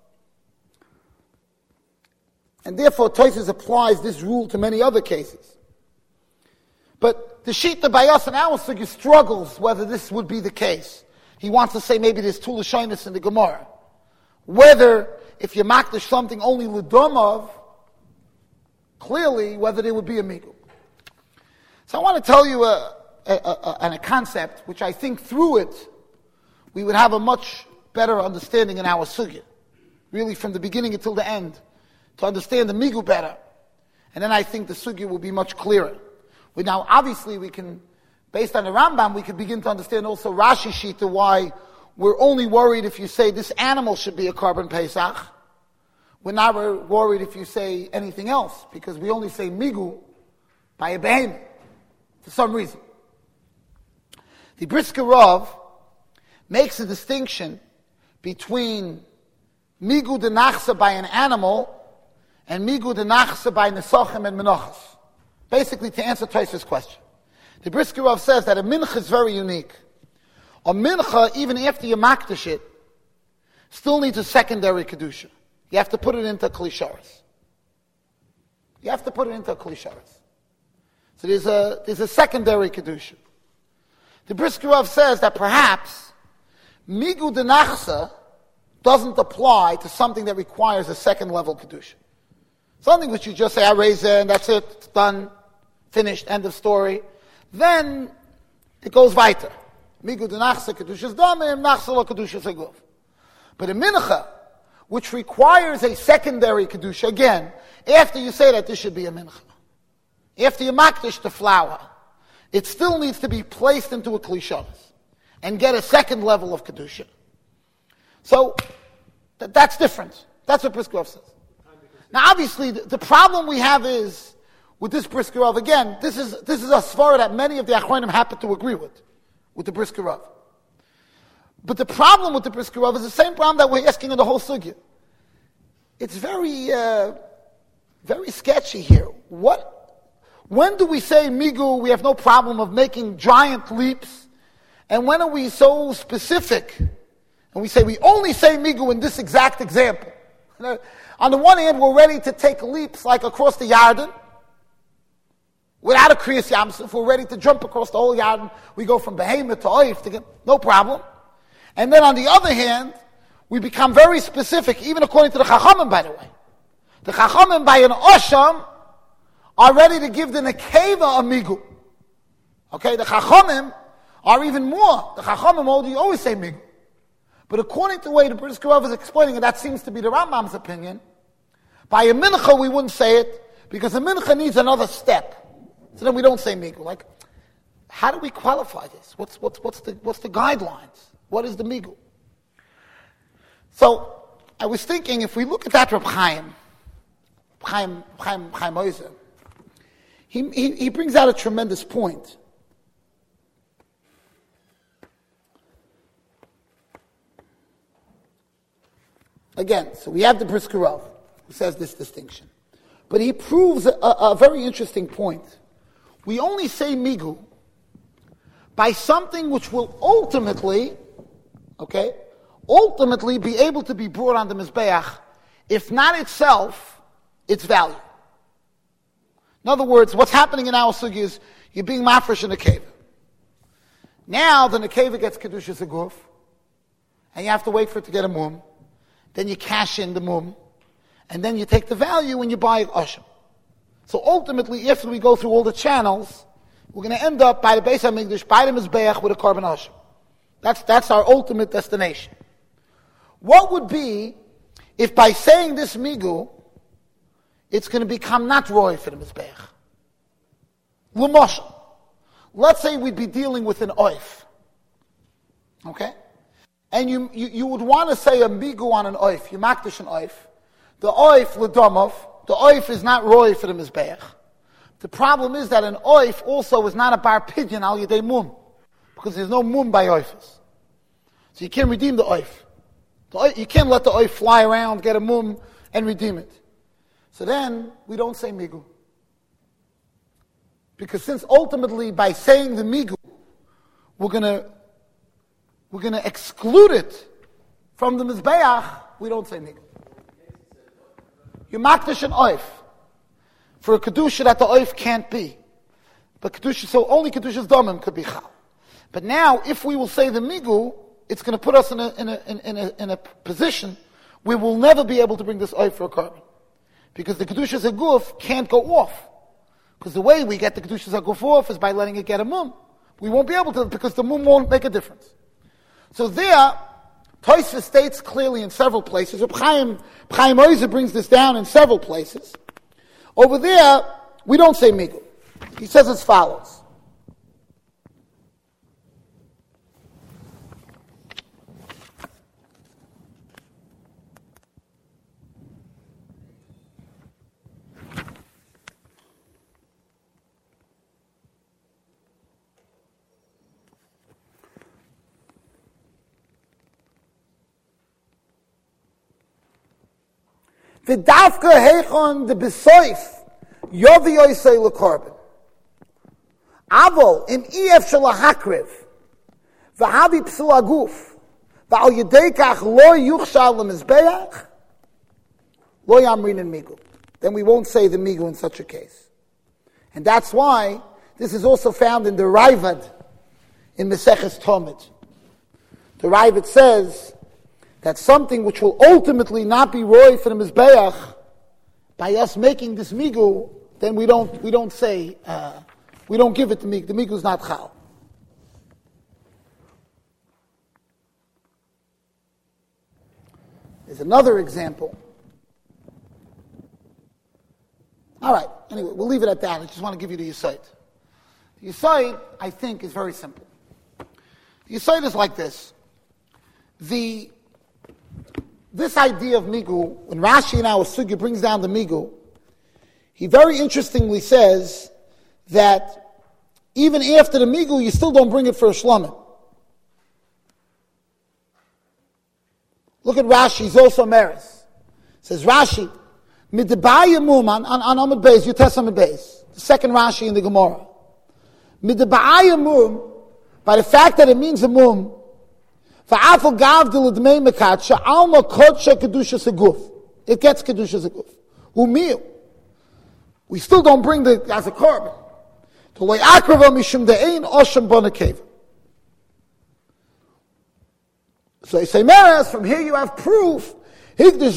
And therefore Tosfos applies this rule to many other cases. But the Shita Bayas and our Sugi struggles whether this would be the case. He wants to say maybe there's two Lashonis in the Gemara. Whether, if you makdish something only l'domov, clearly, whether there would be a migu. So I want to tell you a, a, a, a, a concept, which I think through it, we would have a much better understanding in our sugya. Really from the beginning until the end, to understand the migu better. And then I think the sugya will be much clearer. We, now, obviously, we can... Based on the Rambam, we could begin to understand also Rashi Shita why we're only worried if you say this animal should be a carbon Pesach. We're not worried if you say anything else, because we only say migu by a behemoth, for some reason. The Brisker Rav makes a distinction between migu de nachsa by an animal and migu de nachsa by nesachim and menachas. Basically, to answer Tosfos' question. The Brisker Rav says that a mincha is very unique. A mincha, even after you makdish it, still needs a secondary kedusha. You have to put it into klisharis. You have to put it into klisharis. So there's a there's a secondary kedusha. The Brisker Rav says that perhaps migu de nachsa doesn't apply to something that requires a second level kedusha. Something which you just say, I raise it, and that's it, it's done, finished, end of story. Then it goes weiter. Migu de nachsa kedushas damim, nachsa lo kedushas aguf. But a mincha, which requires a secondary kedusha, again, after you say that this should be a mincha, after you makdish the flour, it still needs to be placed into a klishanis and get a second level of kedusha. So th- that's different. That's what Brisker Rav says. Now, obviously, the, the problem we have is with this Brisker Rav, again, this is this is a svara that many of the Achronim happen to agree with, with the Brisker Rav. But the problem with the Brisker Rav is the same problem that we're asking in the whole sugya. It's very, uh, very sketchy here. What, when do we say migu? We have no problem of making giant leaps, and when are we so specific? And we say we only say migu in this exact example. On the one hand, we're ready to take leaps like across the Yarden. Without a Kriyas Yamsuf, we're ready to jump across the whole Yarden. We go from Behemoth to Oif, to get, no problem. And then on the other hand, we become very specific, even according to the Chachamim, by the way. The Chachamim, by an Osham, are ready to give the Nekeva a Migu. Okay, the Chachamim are even more. The Chachamim always say Migu. But according to the way the Brisker Rav is explaining it, that seems to be the Rambam's opinion. By a mincha, we wouldn't say it, because a mincha needs another step. So then we don't say migul. Like, how do we qualify this? What's, what's, what's, the, what's the guidelines? What is the migul? So, I was thinking, if we look at that Reb Chaim, Chaim, Chaim, Chaim Oizer, he, he, he brings out a tremendous point. Again, so we have the Brisker Rav, who says this distinction. But he proves a, a very interesting point. We only say migul by something which will ultimately, okay, ultimately be able to be brought on the Mizbeach, if not itself, its value. In other words, what's happening in our sugi is you're being mafresh in a cave. Now the nekeva gets kedushas aguf, and you have to wait for it to get a mum. Then you cash in the mum, and then you take the value when you buy a asham. So ultimately, after we go through all the channels, we're going to end up by the Beis HaMikdash, by the Mizbeach with a carbon asham. That's, that's our ultimate destination. What would be if by saying this migu, it's going to become not roy for the Mizbeach? L'moshel. Let's say we'd be dealing with an oif. Okay? And you, you, you would want to say a migu on an oif. You makdish an oif. The oif, l'domov, the oif is not roy for the Mizbeach. The problem is that an oif also is not a bar pidyon al yedei mum. Because there's no mum by oifas. So you can't redeem the oif. The oif. You can't let the oif fly around, get a mum, and redeem it. So then, we don't say migu. Because since ultimately by saying the migu, we're gonna we're gonna exclude it from the Mizbeach, we don't say migu. You makdish an oif for a kedusha that the oif can't be. But kedusha, so only kedusha's domim could be chal. But now, if we will say the migu, it's going to put us in a, in a, in a, in a position where we'll never be able to bring this oif for a carbon. Because the kedusha's aguf can't go off. Because the way we get the kedusha's aguf off is by letting it get a mum. We won't be able to, because the mum won't make a difference. So there, Tosfos states clearly in several places. Reb Chaim, Chaim Oizer brings this down in several places. Over there, we don't say migu. He says as follows. V'davka heichon de besoif yovi yoisei lekorban. Avol im ef shel hakriv v'havi psul aguf v'al yedei kach lo yuchshal lemizbeach lo yamrin in migu. Then we won't say the migu in such a case. And that's why this is also found in the Ravad in Meseches Tomid. The Ravad says that something which will ultimately not be roy for the Mizbeach, by us making this migu, then we don't we don't say uh, we don't give it to migu. The migu is not chal. There's another example. All right. Anyway, we'll leave it at that. I just want to give you the yesod. The yesod, I think, is very simple. The yesod is like this. The This idea of migu, when Rashi in our sugya brings down the migu, he very interestingly says that even after the migu, you still don't bring it for a shlomim. Look at Rashi, Zos Omeres. Says Rashi, Mid'ba'ayamum on on Amud Beis, Yutes Amud Beis, the second Rashi in the Gemara. Mid'ba'ayamum, by the fact that it means a mum, it gets kedusha seguf. Umil. We still don't bring the as a carbon. So I say, Meres, from here you have proof. Okay, that's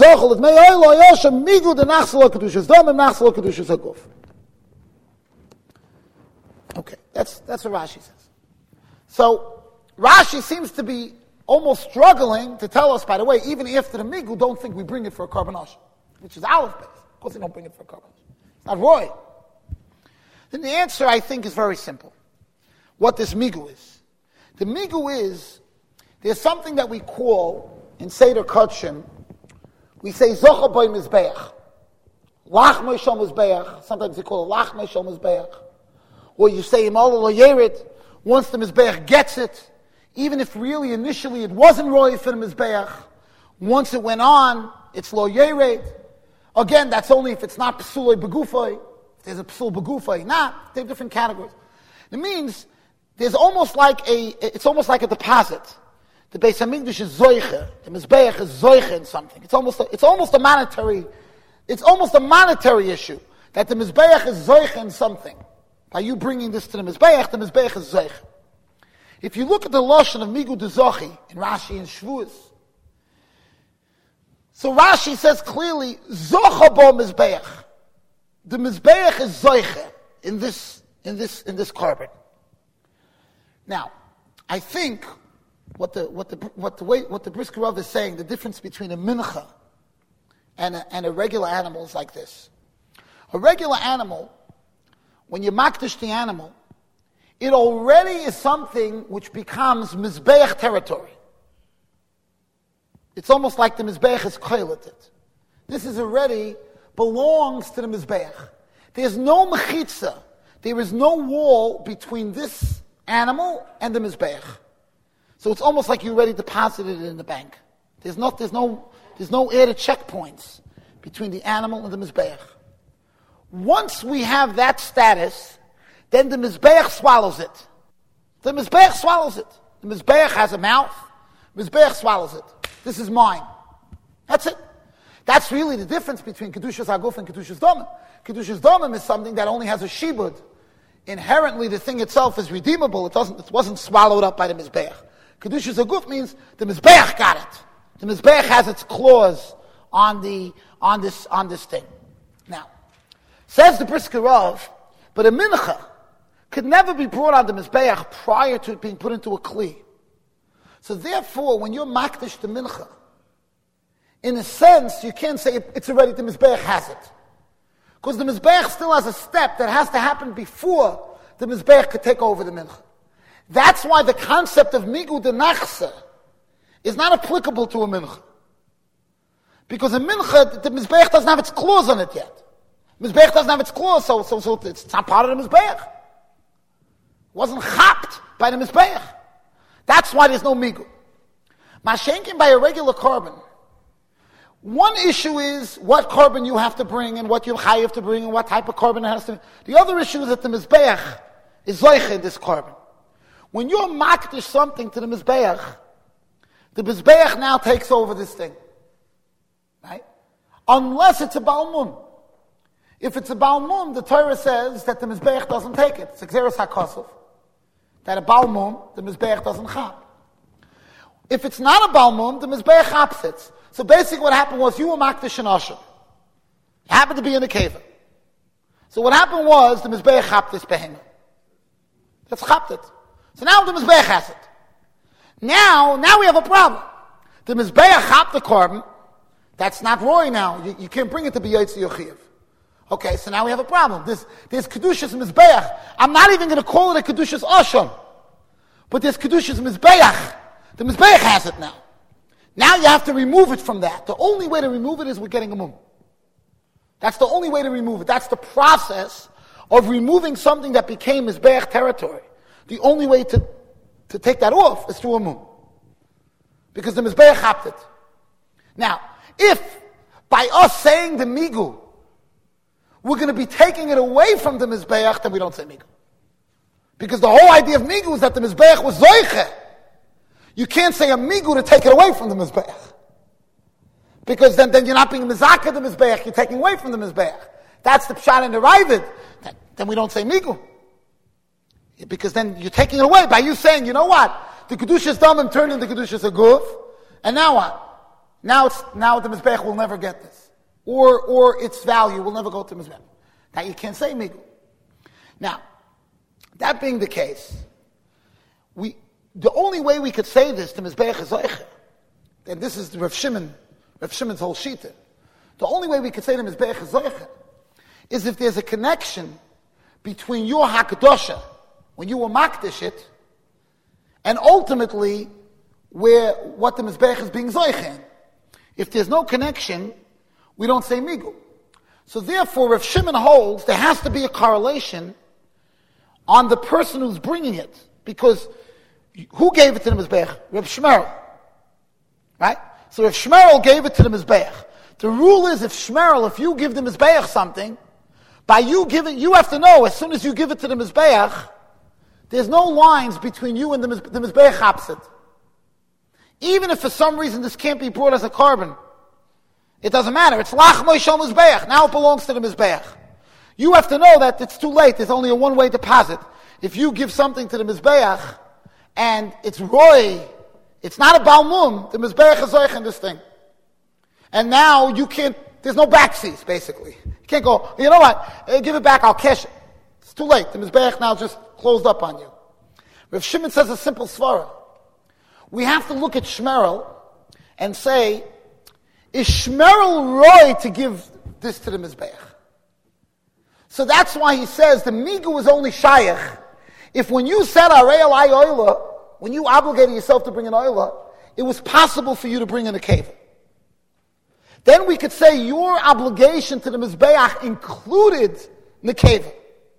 that's what Rashi says. So Rashi seems to be almost struggling to tell us, by the way, even after the migu, don't think we bring it for a carbon asher, which is aleph base. Of course, they don't bring it for a carbon asher. It's not roy. Then the answer, I think, is very simple. What this migu is. The migu is, there's something that we call, in Seder Kodshim, we say, Zocha Boi Mizbeach. Lach Meishal Mizbeach. Sometimes they call it Lach Meishal Mizbeach. Or you say, Imal Lo Yerit. Once the Mizbeach gets it, even if really initially it wasn't roy for the Mizbeach, once it went on, it's Lo Yerit. Again, that's only if it's not Psuloi Begufoi. If there's a Psul Begufoi, not. They have different categories. It means there's almost like a, it's almost like a deposit. The Beis HaMikdash is zoiche. The Mizbeach is zoiche in something. It's almost a, it's almost a monetary, it's almost a monetary issue. That the Mizbeach is zoiche in something. By you bringing this to the Mizbeach, the Mizbeach is zoiche. If you look at the Lashon of Migu de Zochi, in Rashi and Shvuas, so Rashi says clearly, Zocha bo Mizbeach. The Mizbeach is zoiche in this, in this, in this carbon. Now, I think what the what the what the way what the Brisker Rav is saying, the difference between a mincha and a, and a regular animal is like this. A regular animal, when you makdish the animal, it already is something which becomes mizbeach territory. It's almost like the mizbeach is koilet it. This is already belongs to the mizbeach. There's no mechitza. There is no wall between this animal and the mizbeach. So it's almost like you already deposited it in the bank. There's not, there's no, there's no added checkpoints between the animal and the mizbeach. Once we have that status, then the mizbeach swallows it. The mizbeach swallows it. The mizbeach has a mouth. Mizbeach swallows it. This is mine. That's it. That's really the difference between Kedushas Haguf and Kedushas Domim. Kedushas Domim is something that only has a shibud. Inherently, the thing itself is redeemable. It doesn't. It wasn't swallowed up by the mizbeach. Kedushas Haguf means the mizbeach got it. The mizbeach has its claws on the on this on this thing. Now, says the Brisker Rav, but a mincha could never be brought on the mizbeach prior to it being put into a kli. So therefore, when you're makdish the mincha, in a sense, you can't say it's already the mizbeach has it. Because the Mizbeach still has a step that has to happen before the Mizbeach could take over the Mincha. That's why the concept of Migu de Nachse is not applicable to a Mincha. Because a Mincha, the Mizbeach doesn't have its claws on it yet. Mizbeach doesn't have its claws, so, so, so it's not part of the Mizbeach. It wasn't chapped by the Mizbeach. That's why there's no Migu. Mashenkin by a regular carbon. One issue is what carbon you have to bring and what you have to bring and what type of carbon it has to be. The other issue is that the Mizbeach is zoiche in this carbon. When you're makdish something to the Mizbeach, the Mizbeach now takes over this thing. Right? Unless it's a Balmum. If it's a Balmum, the Torah says that the Mizbeach doesn't take it. It's Xeris HaKosov. That a Balmum, the Mizbeach doesn't chap. If it's not a Balmum, the Mizbeach chaps it. So basically what happened was you were makdish and Asher. You happened to be in the cave. So what happened was the Mizbeach chapped this behemoth. That's chapped it. So now the Mizbeach has it. Now, now we have a problem. The Mizbeach chapped the carbon. That's not roy now. You, you can't bring it to be Yotzi Yochiev. Okay, so now we have a problem. There's, there's Kedushas Mizbeach. I'm not even going to call it a Kedushas Asher. But there's Kedushas Mizbeach. The Mizbeach has it now. Now you have to remove it from that. The only way to remove it is with getting a mum. That's the only way to remove it. That's the process of removing something that became Mizbeach territory. The only way to, to take that off is through a mum. Because the Mizbeach chapped it. Now, if by us saying the Migu, we're going to be taking it away from the Mizbeach, then we don't say Migu. Because the whole idea of Migu is that the Mizbeach was Zoiche. You can't say a migu to take it away from the Mizbeach. Because then, then you're not being mizaka the Mizbeach, you're taking away from the Mizbeach. That's the pshat and the ravid. Then we don't say migu. Because then you're taking it away by you saying, you know what? The Kedushas Damim turned into Kedushas Aguf, and now what? Now it's, now the Mizbeach will never get this. Or, or its value will never go to Mizbeach. Now you can't say migu. Now, that being the case, we, the only way we could say this to Mizbeach HaZoicha, and this is the Rav Shimon, Rav Shimon's whole shita, the only way we could say to Mizbeach HaZoicha is if there's a connection between your Hakadosha, when you were Makdish it, and ultimately where what the Mizbeach is being Zoichen. If there's no connection, we don't say Migu. So therefore, Rav Shimon holds there has to be a correlation on the person who's bringing it. Because who gave it to the Mizbeach? Rav Shmerel. Right? So Rav Shmerel gave it to the Mizbeach. The rule is if Shmerel, if you give the Mizbeach something, by you giving, you have to know, as soon as you give it to the Mizbeach, there's no lines between you and the, the Mizbeach Hapsid. Even if for some reason this can't be brought as a carbon, it doesn't matter. It's Lach Moishel Mizbeach. Now it belongs to the Mizbeach. You have to know that it's too late. There's only a one-way deposit. If you give something to the Mizbeach, and it's Roy, it's not a Balmum, the Mizbeach is Zoich in this thing. And now you can't, there's no backseas, basically. You can't go, you know what, uh, give it back, I'll cash it. It's too late. The Mizbeach now just closed up on you. Rav Shimon says a simple svara. We have to look at Shmerel and say, is Shmerel Roy to give this to the Mizbeach? So that's why he says the Migu is only Shayach. If when you said Arei Alai Oila, when you obligated yourself to bring an Oila, it was possible for you to bring in a cave. Then we could say your obligation to the Mizbeach included Nekeva.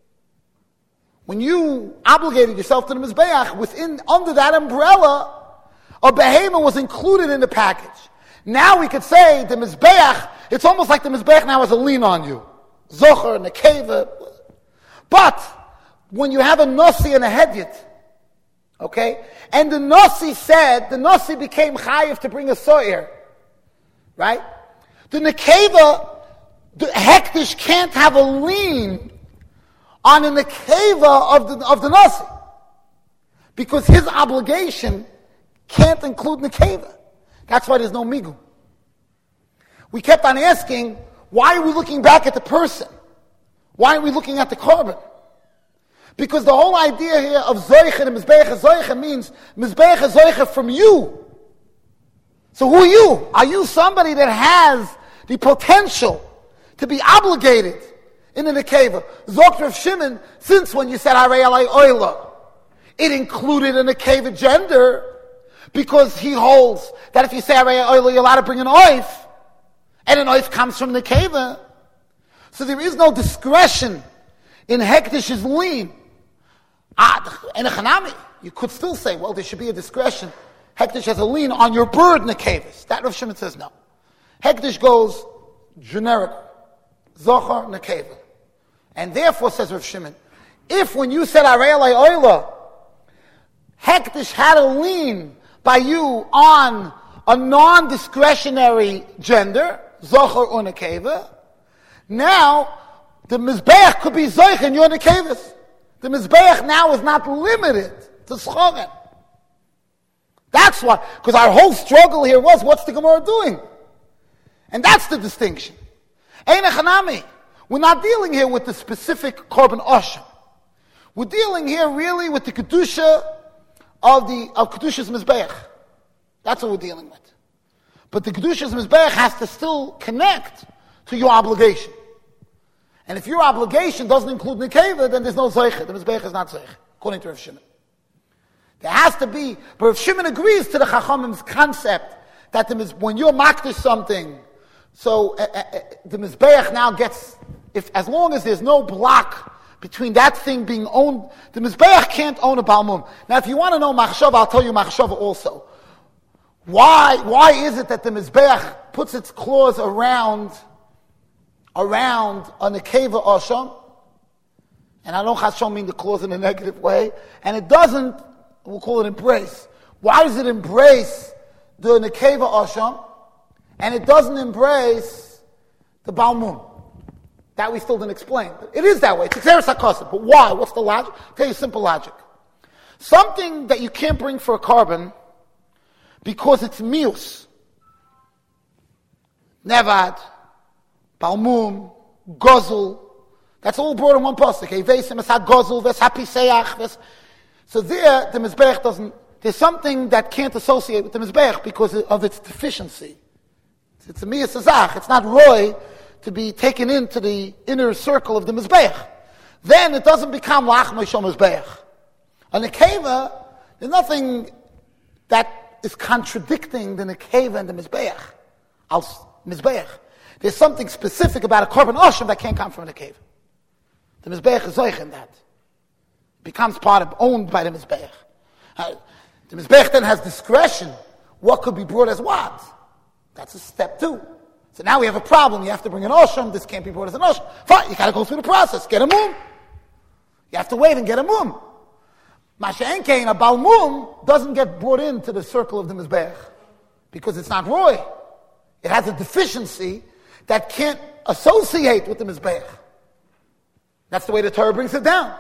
When you obligated yourself to the Mizbeach, within, under that umbrella, a behemoth was included in the package. Now we could say the Mizbeach, it's almost like the Mizbeach now has a lien on you. Zocher, Nekeva. But, when you have a Nasi and a Hedyot, okay, and the Nasi said, the Nasi became Chayiv to bring a So'er, right? The Nekeva, the Hektish can't have a lien on a Nekeva of the, of the Nasi. Because his obligation can't include Nekeva. That's why there's no Migu. We kept on asking, why are we looking back at the person? Why are we looking at the carbon? Because the whole idea here of Zoicha and Mizbeach Zoicha means Mizbeach Zoicha from you. So who are you? Are you somebody that has the potential to be obligated in the Nekeva? Zok Rav Shimon, since when you said Harei Alai Oila, it included a Nekeva gender, because he holds that if you say Harei Alai Oila, you're allowed to bring an oif, and an oif comes from Nekeva. So there is no discretion in Hekdish's lien. Ah, in a Chanami, you could still say, well, there should be a discretion. Hekdish has a lien on your bird Nekevis. That Rav Shimon says no. Hekdish goes generic. Zochar Nekeva. And therefore, says Rav Shimon, if when you said Harei Alai Oila, Hekdish had a lien by you on a non-discretionary gender, Zochar or Nekeva, now the Mizbeach could be Zoich and your Nekevis. The Mizbeach now is not limited to Schoren. That's why, because our whole struggle here was, what's the Gemara doing? And that's the distinction. Ein Echanami. We're not dealing here with the specific Korban Oshem. We're dealing here really with the Kedusha of the of Kedusha's Mizbeach. That's what we're dealing with. But the Kedusha's Mizbeach has to still connect to your obligation. And if your obligation doesn't include Nekeva, then there's no Zoicha. The Mizbeach is not Zoicha, according to Rav Shimon. There has to be, but Rav Shimon agrees to the Chachamim's concept that the, when you're makdish something, so uh, uh, the Mizbeach now gets, if as long as there's no block between that thing being owned, the Mizbeach can't own a Balmum. Now if you want to know Machshava, I'll tell you Machshava also. Why, why is it that the Mizbeach puts its claws around around a Nekeva Osham? And I don't Chashon mean the claws in a negative way. And it doesn't, we'll call it embrace. Why does it embrace the Nekeva Osham? And it doesn't embrace the Balmum? That we still didn't explain. But it is that way. It's Xeris HaKosim. But why? What's the logic? I'll tell you simple logic. Something that you can't bring for a carbon because it's mius. Nevad, Balmum, Gozel, that's all brought in one pasuk. So there, the Mizbeach doesn't, there's something that can't associate with the Mizbeach because of its deficiency. It's a miyas hazach. It's not roy to be taken into the inner circle of the Mizbeach. Then it doesn't become lachma shel Mizbeach. On the nekeva, there's nothing that is contradicting the nekeva and the Mizbeach. Als Mizbeach. There's something specific about a korban osham that can't come from the nekeva. The Mizbeach is zoich in that. It becomes part of, owned by the Mizbeach. Uh, the Mizbeach then has discretion. What could be brought as what? That's a step two. So now we have a problem. You have to bring an osham. This can't be brought as an osham. Fine, you got to go through the process. Get a mum. You have to wait and get a mum. Masha'en kein, a bal mum doesn't get brought into the circle of the Mizbeach because it's not roy. It has a deficiency that can't associate with the Mizbeach. That's the way the Torah brings it down.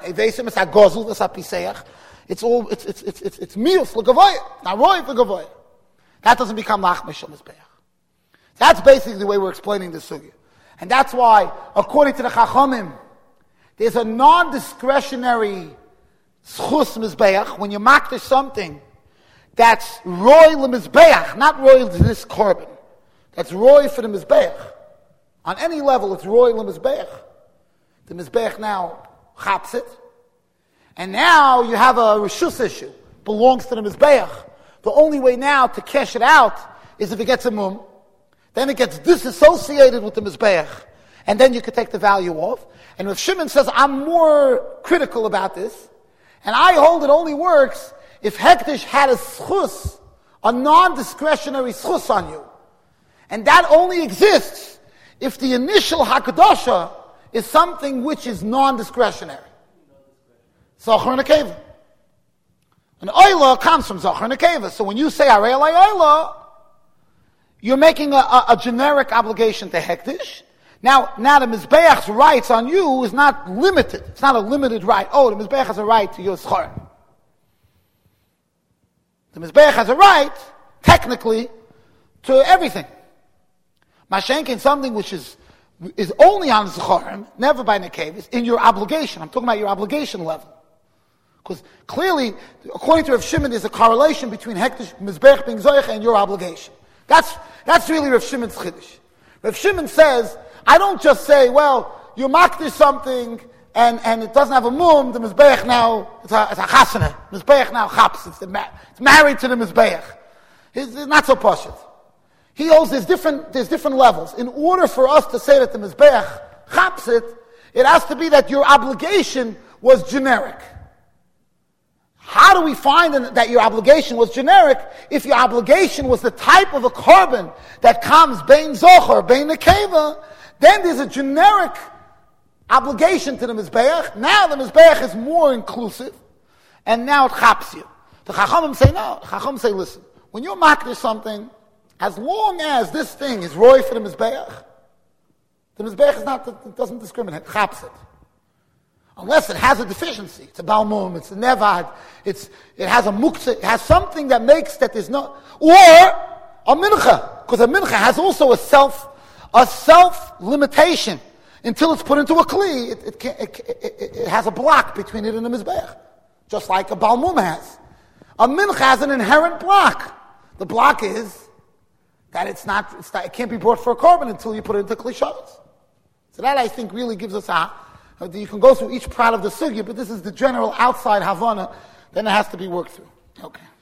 It's all, it's, it's, it's, it's, it's mius l'gavoya, not roy l'gavoya. That doesn't become lachma shel Mizbeach. That's basically the way we're explaining the sugya. And that's why, according to the Chachamim, there's a non-discretionary schus Mizbeach when you makdish something that's roy l'Mizbeach, not roy to this korban. That's roy for the Mizbeach. On any level, it's roy l'Mizbeach. The Mizbeach now chaps it. And now you have a reshus issue. Belongs to the Mizbeach. The only way now to cash it out is if it gets a mum. Then it gets disassociated with the Mizbeach. And then you could take the value off. And Rav Shimon says, I'm more critical about this. And I hold it only works if Hektish had a schus, a non-discretionary schus on you. And that only exists if the initial Hakadosha is something which is non-discretionary. Zachar nekeva. An oila comes from Zachar nekeva. So when you say Arei Alai oila, you're making a, a, a generic obligation to Hektish. Now, now the Mizbeach's rights on you is not limited. It's not a limited right. Oh, the Mizbeach has a right to your schar. The Mizbeach has a right, technically, to everything. Mashenkin, something which is is only on Zecharim, never by Nekev, is in your obligation. I'm talking about your obligation level. Because clearly, according to Rav Shimon, there's a correlation between Hektish, Mizbeach being Zoyach and your obligation. That's, that's really Rav Shimon's Chiddush. Rav Shimon says, I don't just say, well, you makdish something and, and it doesn't have a mum, the Mizbeach now, it's a, it's a chasana. Mizbeach now chaps, it's, the, it's married to the Mizbeach. It's, it's not so pashut. He holds there's different, there's different levels. In order for us to say that the Mizbeach chaps it, it has to be that your obligation was generic. How do we find that your obligation was generic if your obligation was the type of a korban that comes bein zocher, bein nekeva? Then there's a generic obligation to the Mizbeach. Now the Mizbeach is more inclusive, and now it chaps you. The Chachamim say no. The Chachamim say, listen, when you're makdish something, as long as this thing is roy for the Mizbeach, the Mizbeach is not, it doesn't discriminate, chaps it. Unless it has a deficiency. It's a balmum, it's a nevad, it's, it has a muktzah, it has something that makes that there's no, or a mincha, because a mincha has also a self, a self-limitation. Until it's put into a kli, it, it, it, it, it has a block between it and the Mizbeach. Just like a balmum has. A mincha has an inherent block. The block is that it's not, it's not, it can't be brought for a korban until you put it into kli shabbos. So that, I think, really gives us a, you can go through each part of the sugya, but this is the general outside Havana, then it has to be worked through. Okay.